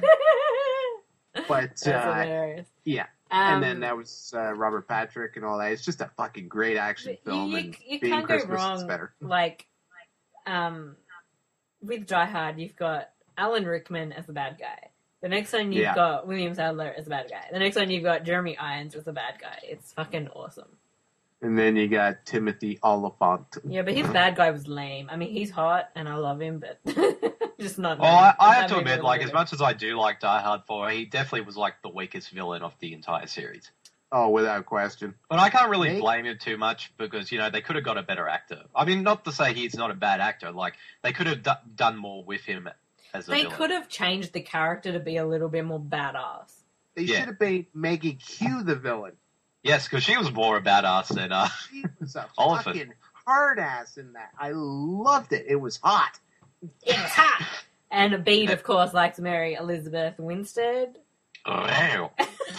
But That's uh, hilarious. yeah, Um, and then that was uh, Robert Patrick and all that. It's just a fucking great action But film, you- and you being can't go Christmas is wrong. better. like, um, with Die Hard, you've got Alan Rickman as the bad guy. The next one you've Yeah. got William Sadler as the bad guy. The next one you've got Jeremy Irons as the bad guy. It's fucking awesome. And then you got Timothy Oliphant. Yeah, but his bad guy was lame. I mean, he's hot and I love him, but just not. Well, I, I that have to movie admit, was like really as much as I do like Die Hard four, he definitely was like the weakest villain of the entire series. Oh, without question. But I can't really They- blame him too much because, you know, they could have got a better actor. I mean, not to say he's not a bad actor. Like, they could have d- done more with him as a They villain. could have changed the character to be a little bit more badass. They Yeah. should have made Maggie Q the villain. Yes, because she was more a badass than... Uh, She was a Oliphant. fucking hard ass in that. I loved it. It was hot. It's hot! And Bede, of course, likes to marry Elizabeth Winstead. wow.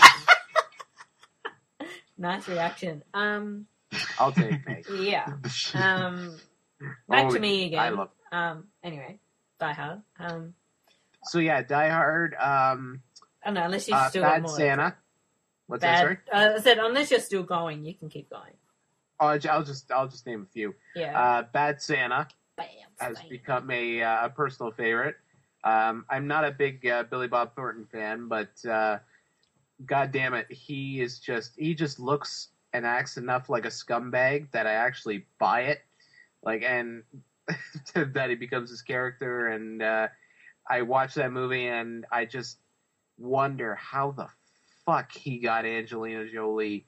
Nice reaction. Um, I'll take Maggie. yeah. Um, back Oh, to me again. I love. Um, anyway, Die Hard. Um, So yeah, Die Hard. Um, I don't know, unless you uh, still got Bad more. Santa. What's that? Sorry. Bad, uh, I said, unless you're still going, you can keep going. Oh, I'll I'll just I'll just name a few. Yeah. Uh, Bad Santa Bam, has bam. become a, uh, a personal favorite. Um, I'm not a big uh, Billy Bob Thornton fan, but uh, God damn it, he is just he just looks and acts enough like a scumbag that I actually buy it. Like, and that he becomes his character, and uh, I watch that movie and I just wonder how the fuck he got Angelina Jolie.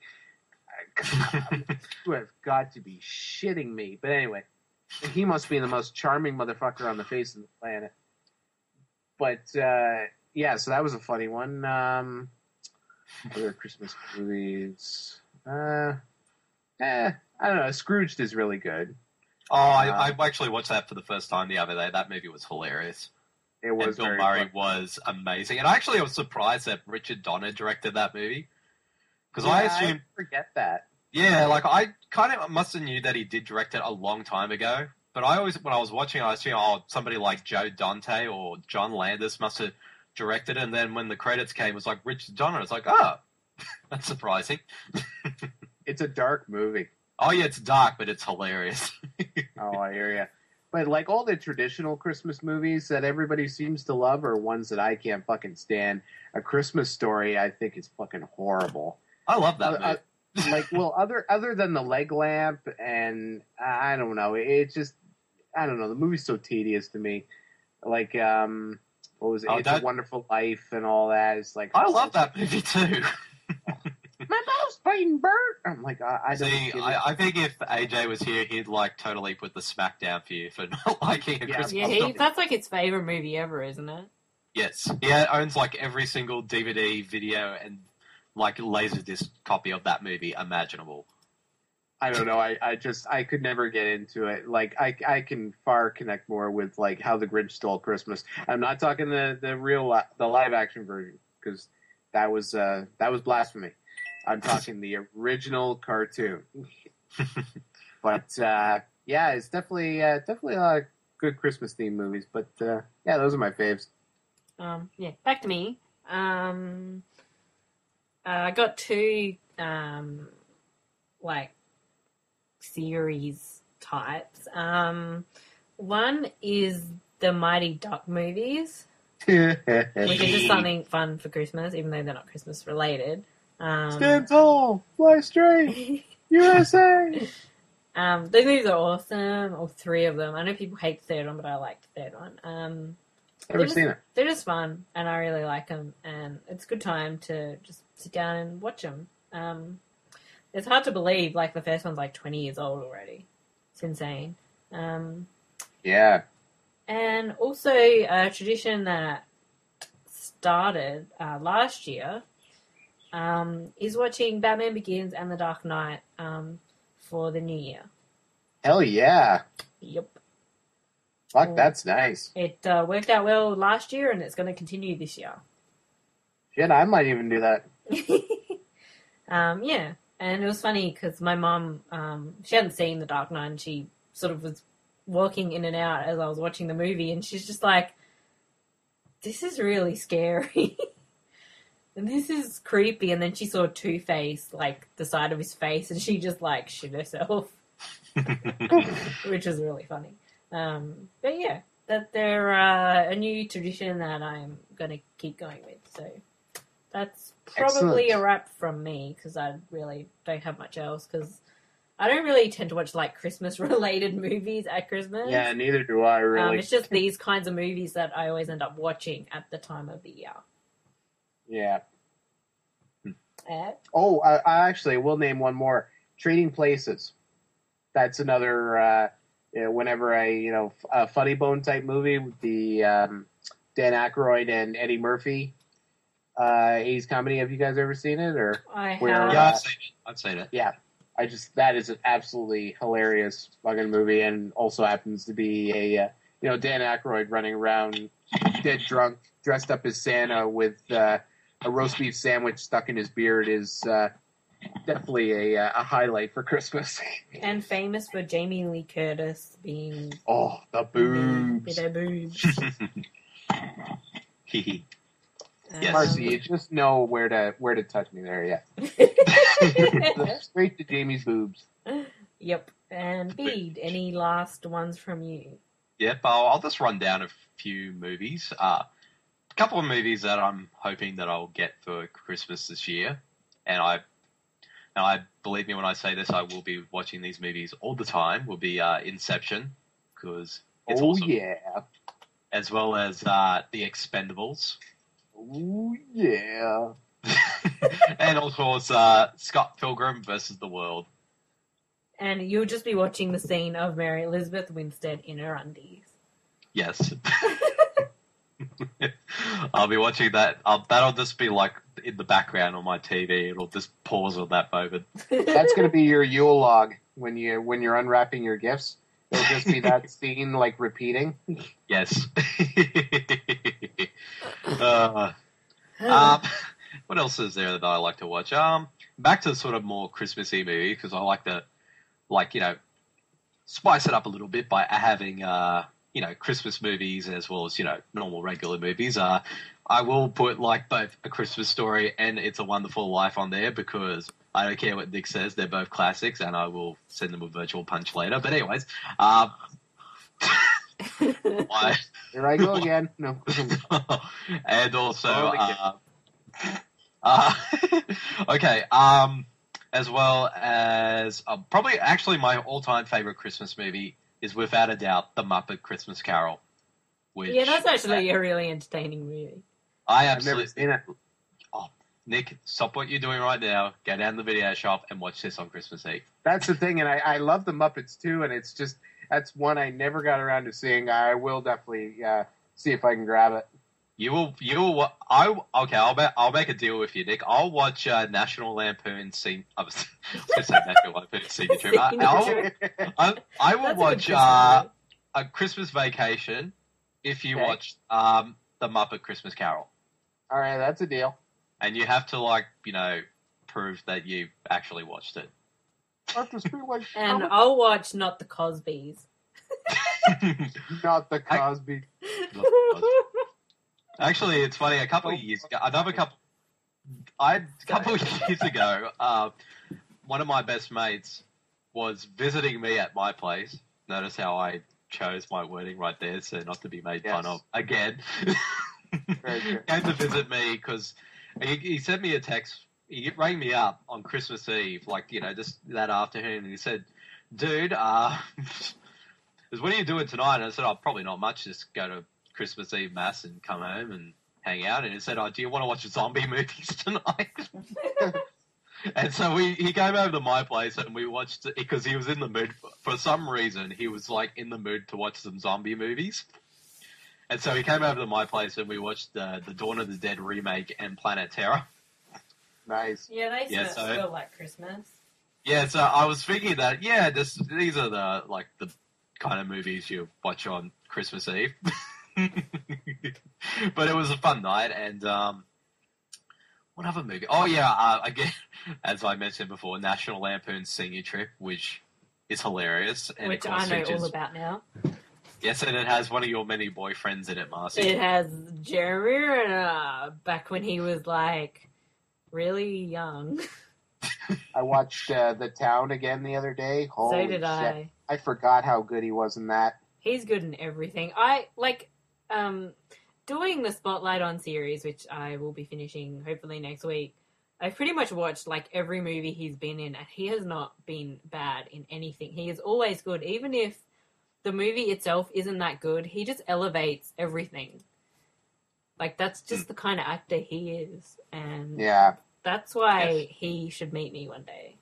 You have got to be shitting me. But anyway, he must be the most charming motherfucker on the face of the planet. But uh, yeah, so that was a funny one. Um, other Christmas movies. Uh, eh, I don't know. Scrooged is really good. Oh, I, I actually watched that for the first time the other day. That movie was hilarious. It And was Bill very Murray fun. was amazing. And actually, I was surprised that Richard Donner directed that movie. Because I Yeah, assumed... forget that. Yeah, like I kind of must have knew that he did direct it a long time ago. But I always, when I was watching, I assumed, oh, somebody like Joe Dante or John Landis must have directed it. And then when the credits came, it was like Richard Donner. It's like, oh, that's surprising. It's a dark movie. Oh yeah, it's dark, but it's hilarious. Oh, I hear ya. But like all the traditional Christmas movies that everybody seems to love are ones that I can't fucking stand. A Christmas Story, I think, is fucking horrible. I love that Uh, movie. Like, well, other other than the leg lamp, and I don't know, it just I don't know. The movie's so tedious to me. Like, um, what was it? Oh, It's that- a Wonderful Life and all that. It's like I love that movie too. My mom's fighting Bert. I'm like, I, I don't. See, get it. I, I think if A J was here, he'd like totally put the smack down for you for not liking a Yeah. Christmas Yeah, he, story. that's like his favorite movie ever, isn't it? Yes, he owns like every single D V D, video, and like laserdisc copy of that movie imaginable. I don't know. I, I just I could never get into it. Like I I can far connect more with like How the Grinch Stole Christmas. I'm not talking the the real li- the live action version because that was uh that was blasphemy. I'm talking the original cartoon. But uh, yeah, it's definitely uh, definitely a lot of good Christmas themed movies. But uh, yeah, those are my faves. Um, yeah, back to me. Um, uh, I got two um, like series types. Um, one is the Mighty Duck movies, which is just something fun for Christmas, even though they're not Christmas related. Um, Stand tall, fly straight, U S A. um, those movies are awesome, all three of them. I know people hate the third one, but I like the third one. Um, Never just, seen it. They're just fun, and I really like them, and it's a good time to just sit down and watch them. Um, it's hard to believe, like, the first one's like twenty years old already. It's insane. Um, Yeah. and also a tradition that started uh, last year um, is watching Batman Begins and The Dark Knight um, for the new year. Hell yeah. Yep. Fuck, that's nice. It uh, worked out well last year, and it's going to continue this year. Shit, I might even do that. um, yeah, and it was funny because my mum, um, she hadn't seen The Dark Knight, and she sort of was walking in and out as I was watching the movie, and she's just like, this is really scary. And this is creepy. And then she saw Two-Face, like, the side of his face, and she just, like, shit herself. Which was really funny. Um, but yeah, that they're uh, a new tradition that I'm going to keep going with. So that's probably Excellent. a wrap from me, because I really don't have much else, because I don't really tend to watch, like, Christmas-related movies at Christmas. Yeah, neither do I, really. Um, it's just these kinds of movies that I always end up watching at the time of the year. Yeah. Ed? Oh, I, I actually will name one more. Trading Places. That's another, uh, you know, whenever I, you know, a Funny Bone type movie with the um, Dan Aykroyd and Eddie Murphy uh, eighties comedy. Have you guys ever seen it? Or I Where, have. Yeah, I've seen it. I've seen it. yeah, I just that is an absolutely hilarious fucking movie, and also happens to be a uh, you know Dan Aykroyd running around dead drunk, dressed up as Santa with uh, a roast beef sandwich stuck in his beard is uh, definitely a, a highlight for Christmas. And famous for Jamie Lee Curtis being Oh, the with boobs. her boobs. Hee Um, Yes. Marcy, you just know where to where to touch me there. Yeah, straight to Jamie's boobs. Yep. And Bede, any last ones from you? Yep, I'll, I'll just run down a few movies. Uh, a couple of movies that I'm hoping that I'll get for Christmas this year, and I, and I believe me when I say this, I will be watching these movies all the time. Will be uh, Inception, because it's Oh awesome, yeah, as well as uh, The Expendables, oh yeah. and of course uh, Scott Pilgrim versus the World. And you'll just be watching the scene of Mary Elizabeth Winstead in her undies. Yes. I'll be watching that. I'll, that'll just be like in the background on my T V. It'll just pause on that moment. That's gonna be your Yule log when you when you're unwrapping your gifts. It'll just be that scene like repeating. Yes. uh, um, what else is there that I like to watch? Um, back to sort of more Christmassy movie, because I like to, like, you know, spice it up a little bit by having, uh, you know, Christmas movies as well as, you know, normal regular movies. Uh, I will put, like, both A Christmas Story and It's a Wonderful Life on there, because I don't care what Nick says, they're both classics, and I will send them a virtual punch later. But anyways, um, I, Here I go again. No. and also, Totally uh, uh, okay, um, as well as uh, probably actually my all-time favorite Christmas movie is without a doubt The Muppet Christmas Carol. Which, Yeah, that's actually a really entertaining movie. I I've absolutely... never seen it. Oh, Nick, stop what you're doing right now. Go down to the video shop and watch this on Christmas Eve. That's the thing, and I, I love the Muppets too, and it's just, that's one I never got around to seeing. I will definitely uh, see if I can grab it. You will, you will, wa- I, okay, I'll, ma- I'll make a deal with you, Nick. I'll watch uh, National Lampoon Scene, I was going to say National Lampoon Senior Trip. I, I'll, I, I will That's a good watch Christmas uh, movie. A Christmas Vacation if you Okay. watch um, The Muppet Christmas Carol. All right, that's a deal. And you have to, like, you know, prove that you actually watched it. After Street Light, And I'll watch Not the Cosbys. not the Cosby. Actually, it's funny. A couple of years ago, another couple, I a couple of years ago, uh, one of my best mates was visiting me at my place. Notice how I chose my wording right there, so not to be made fun Yes. of again. Very good. Came to visit me because he, he sent me a text. He rang me up on Christmas Eve, like you know, just that afternoon, and he said, "Dude, uh, what are you doing tonight?" And I said, "Oh, probably not much. Just go to Christmas Eve mass and come home and hang out." And he said, "Oh, do you want to watch zombie movies tonight?" And so we he came over to my place and we watched it because he was in the mood for some reason. He was like in the mood to watch some zombie movies. And so he came over to my place and we watched the the Dawn of the Dead remake and Planet Terror. Nice. Yeah, they Yeah, smell so- feel like Christmas. Yeah, so I was thinking that yeah, this these are the like the kind of movies you watch on Christmas Eve. But it was a fun night, and um, what other movie? Oh yeah, uh, again, as I mentioned before, National Lampoon's Senior Trip, which is hilarious, and Which of I course know features, all about now. yes, and it has one of your many boyfriends in it, Marcy. It has Jeremy Renner back when he was like really young. I watched uh, The Town again the other day. Holy so did shit. I. I forgot how good he was in that. He's good in everything. I like um doing the Spotlight on series, which I will be finishing hopefully next week. I've pretty much watched like every movie he's been in, and he has not been bad in anything. He is always good, even if the movie itself isn't that good. He just elevates everything. Like that's just the kind of actor he is, and Yeah. that's why Yes. he should meet me one day.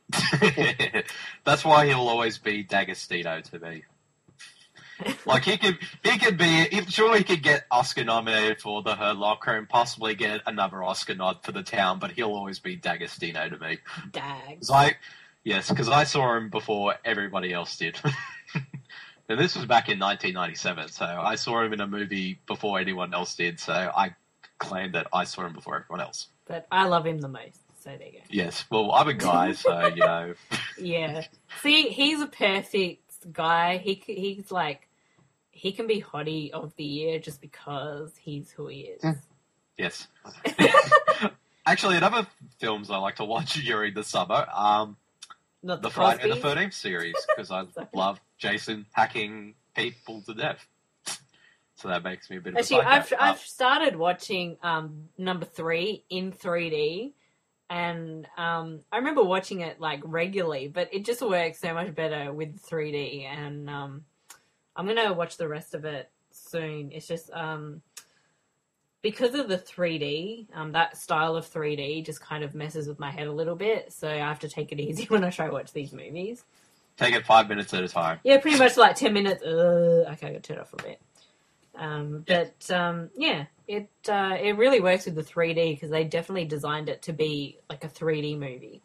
That's why he'll always be D'Agostino to me. Like he could, he could be. he- Sure, he could get Oscar nominated for The Hurt Locker and possibly get another Oscar nod for The Town, but he'll always be D'Agostino to me. Dag. 'Cause I, yes, because I saw him before everybody else did. And this was back in nineteen ninety-seven, so I saw him in a movie before anyone else did. So I claim that I saw him before everyone else. But I love him the most. So there you go. Yes, well, I'm a guy, so you know. Yeah. See, he's a perfect guy. He c- he's like he can be hottie of the year just because he's who he is. Yes. Actually, another films I like to watch during the summer, um, Not the the Friday the Cosbys. thirteenth series, because I Sorry. love Jason hacking people to death. So that makes me a bit of Actually, a I've psycho. I've started watching um number three in three D, and um I remember watching it like regularly, but it just works so much better with three D, and um I'm gonna watch the rest of it soon. It's just um because of the three D, um that style of three D just kind of messes with my head a little bit, so I have to take it easy when I try to watch these movies. Take it five minutes at a time. Yeah, pretty much like ten minutes. Uh, okay, I got to turn it off a bit. Um, but um, yeah, it uh, it really works with the three D because they definitely designed it to be like a three D movie.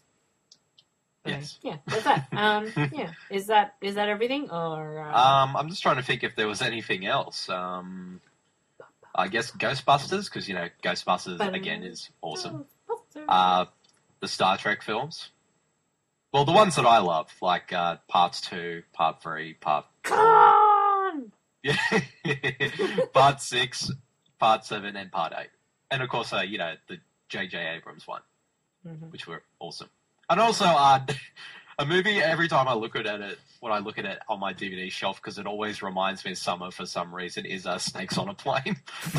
So, Yes. Yeah, that's that. Um, yeah, is that is that everything or? Uh... Um, I'm just trying to think if there was anything else. Um, I guess Ghostbusters, because you know Ghostbusters again is awesome. Uh, the Star Trek films. Well, the ones that I love, like uh, parts two, part three, part Con! yeah, part six, part seven, and part eight, and of course, uh, you know the J J Abrams one, Mhm. which were awesome. And also, uh, a movie. Every time I look at it, when I look at it on my D V D shelf, because it always reminds me of summer for some reason, is uh, Snakes on a Plane.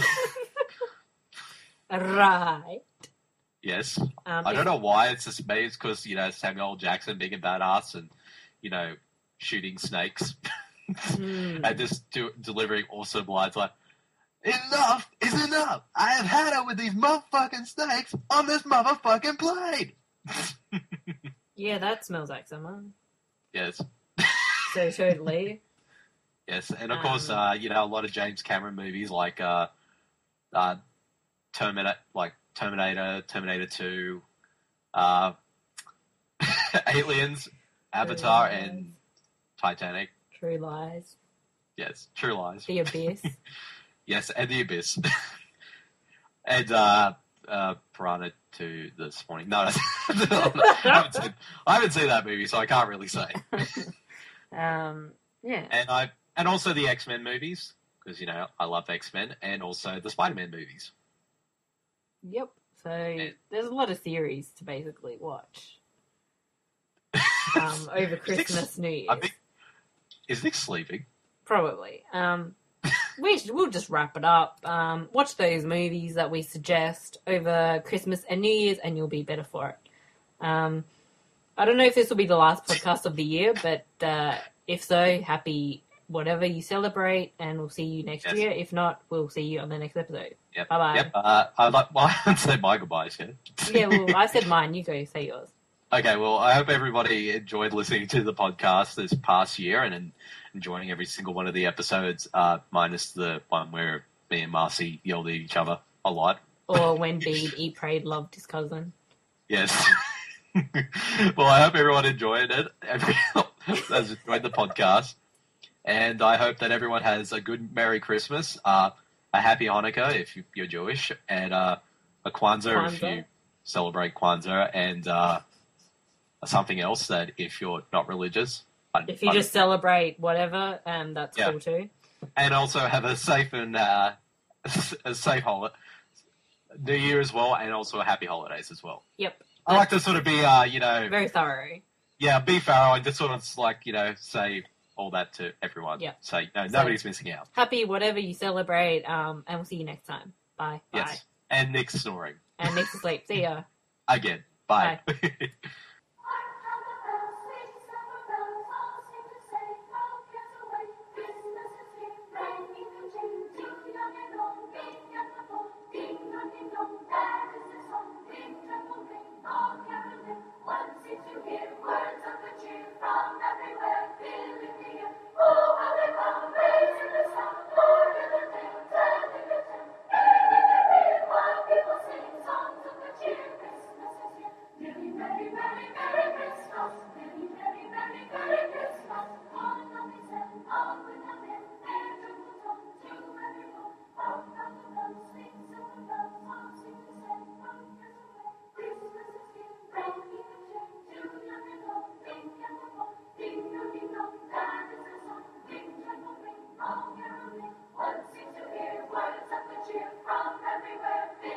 Right. Yes, Um, I don't know why it's just me. It's because you know Samuel L. Jackson being a badass, and you know shooting snakes Mm. and just do, delivering awesome lines like, enough is enough. I have had it with these motherfucking snakes on this motherfucking plane. Yeah, that smells like summer. Yes. So totally. Yes, and of course, Um, uh, you know, a lot of James Cameron movies like uh, uh, Terminator, like Terminator, Terminator Two, uh, Aliens, Avatar, True Lies. and Titanic. True Lies. Yes, True Lies. The Abyss. Yes, and The Abyss, and uh, uh, Piranha Two this morning. No, no, I haven't seen. I haven't seen that movie, so I can't really say. um, yeah. And I and also the X-Men movies because you know I love X-Men, and also the Spider-Man movies. Yep. So there's a lot of series to basically watch um, over Christmas, New Year's. I think is Nick sleeping? Probably. Um, we should, we'll just wrap it up. Um, watch those movies that we suggest over Christmas and New Year's, and you'll be better for it. Um, I don't know if this will be the last podcast of the year, but uh, if so, happy whatever you celebrate, and we'll see you next Yes. year. If not, we'll see you on the next episode. Yep. Bye-bye. Yep. Uh, I'd like, well, I haven't said my goodbyes yet. Yeah, well, I said mine. You go say yours. Okay, well, I hope everybody enjoyed listening to the podcast this past year and, and enjoying every single one of the episodes, uh, minus the one where me and Marcy yelled at each other a lot. Or when Bede eat, prayed, loved his cousin. Yes. Well, I hope everyone enjoyed it. Everyone has enjoyed the podcast. And I hope that everyone has a good Merry Christmas, uh, a Happy Hanukkah if you, you're Jewish, and uh, a Kwanzaa, if Kwanzaa. you celebrate Kwanzaa, and uh, something else that if you're not religious. I- If you I- just celebrate whatever, um, that's Yeah. cool too. And also have a safe and uh, a safe holiday, New Year as well, and also a happy holidays as well. Yep. I like to sort of be, uh, you know, Very thorough. yeah, be thorough and just sort of like, you know, say all that to everyone. Yeah. So, no, So- nobody's missing out. Happy whatever you celebrate, um, and we'll see you next time. Bye. Bye. Yes. And Nick's snoring. And next to sleep. See ya. Again. Bye. One seems to hear words of good cheer from everywhere.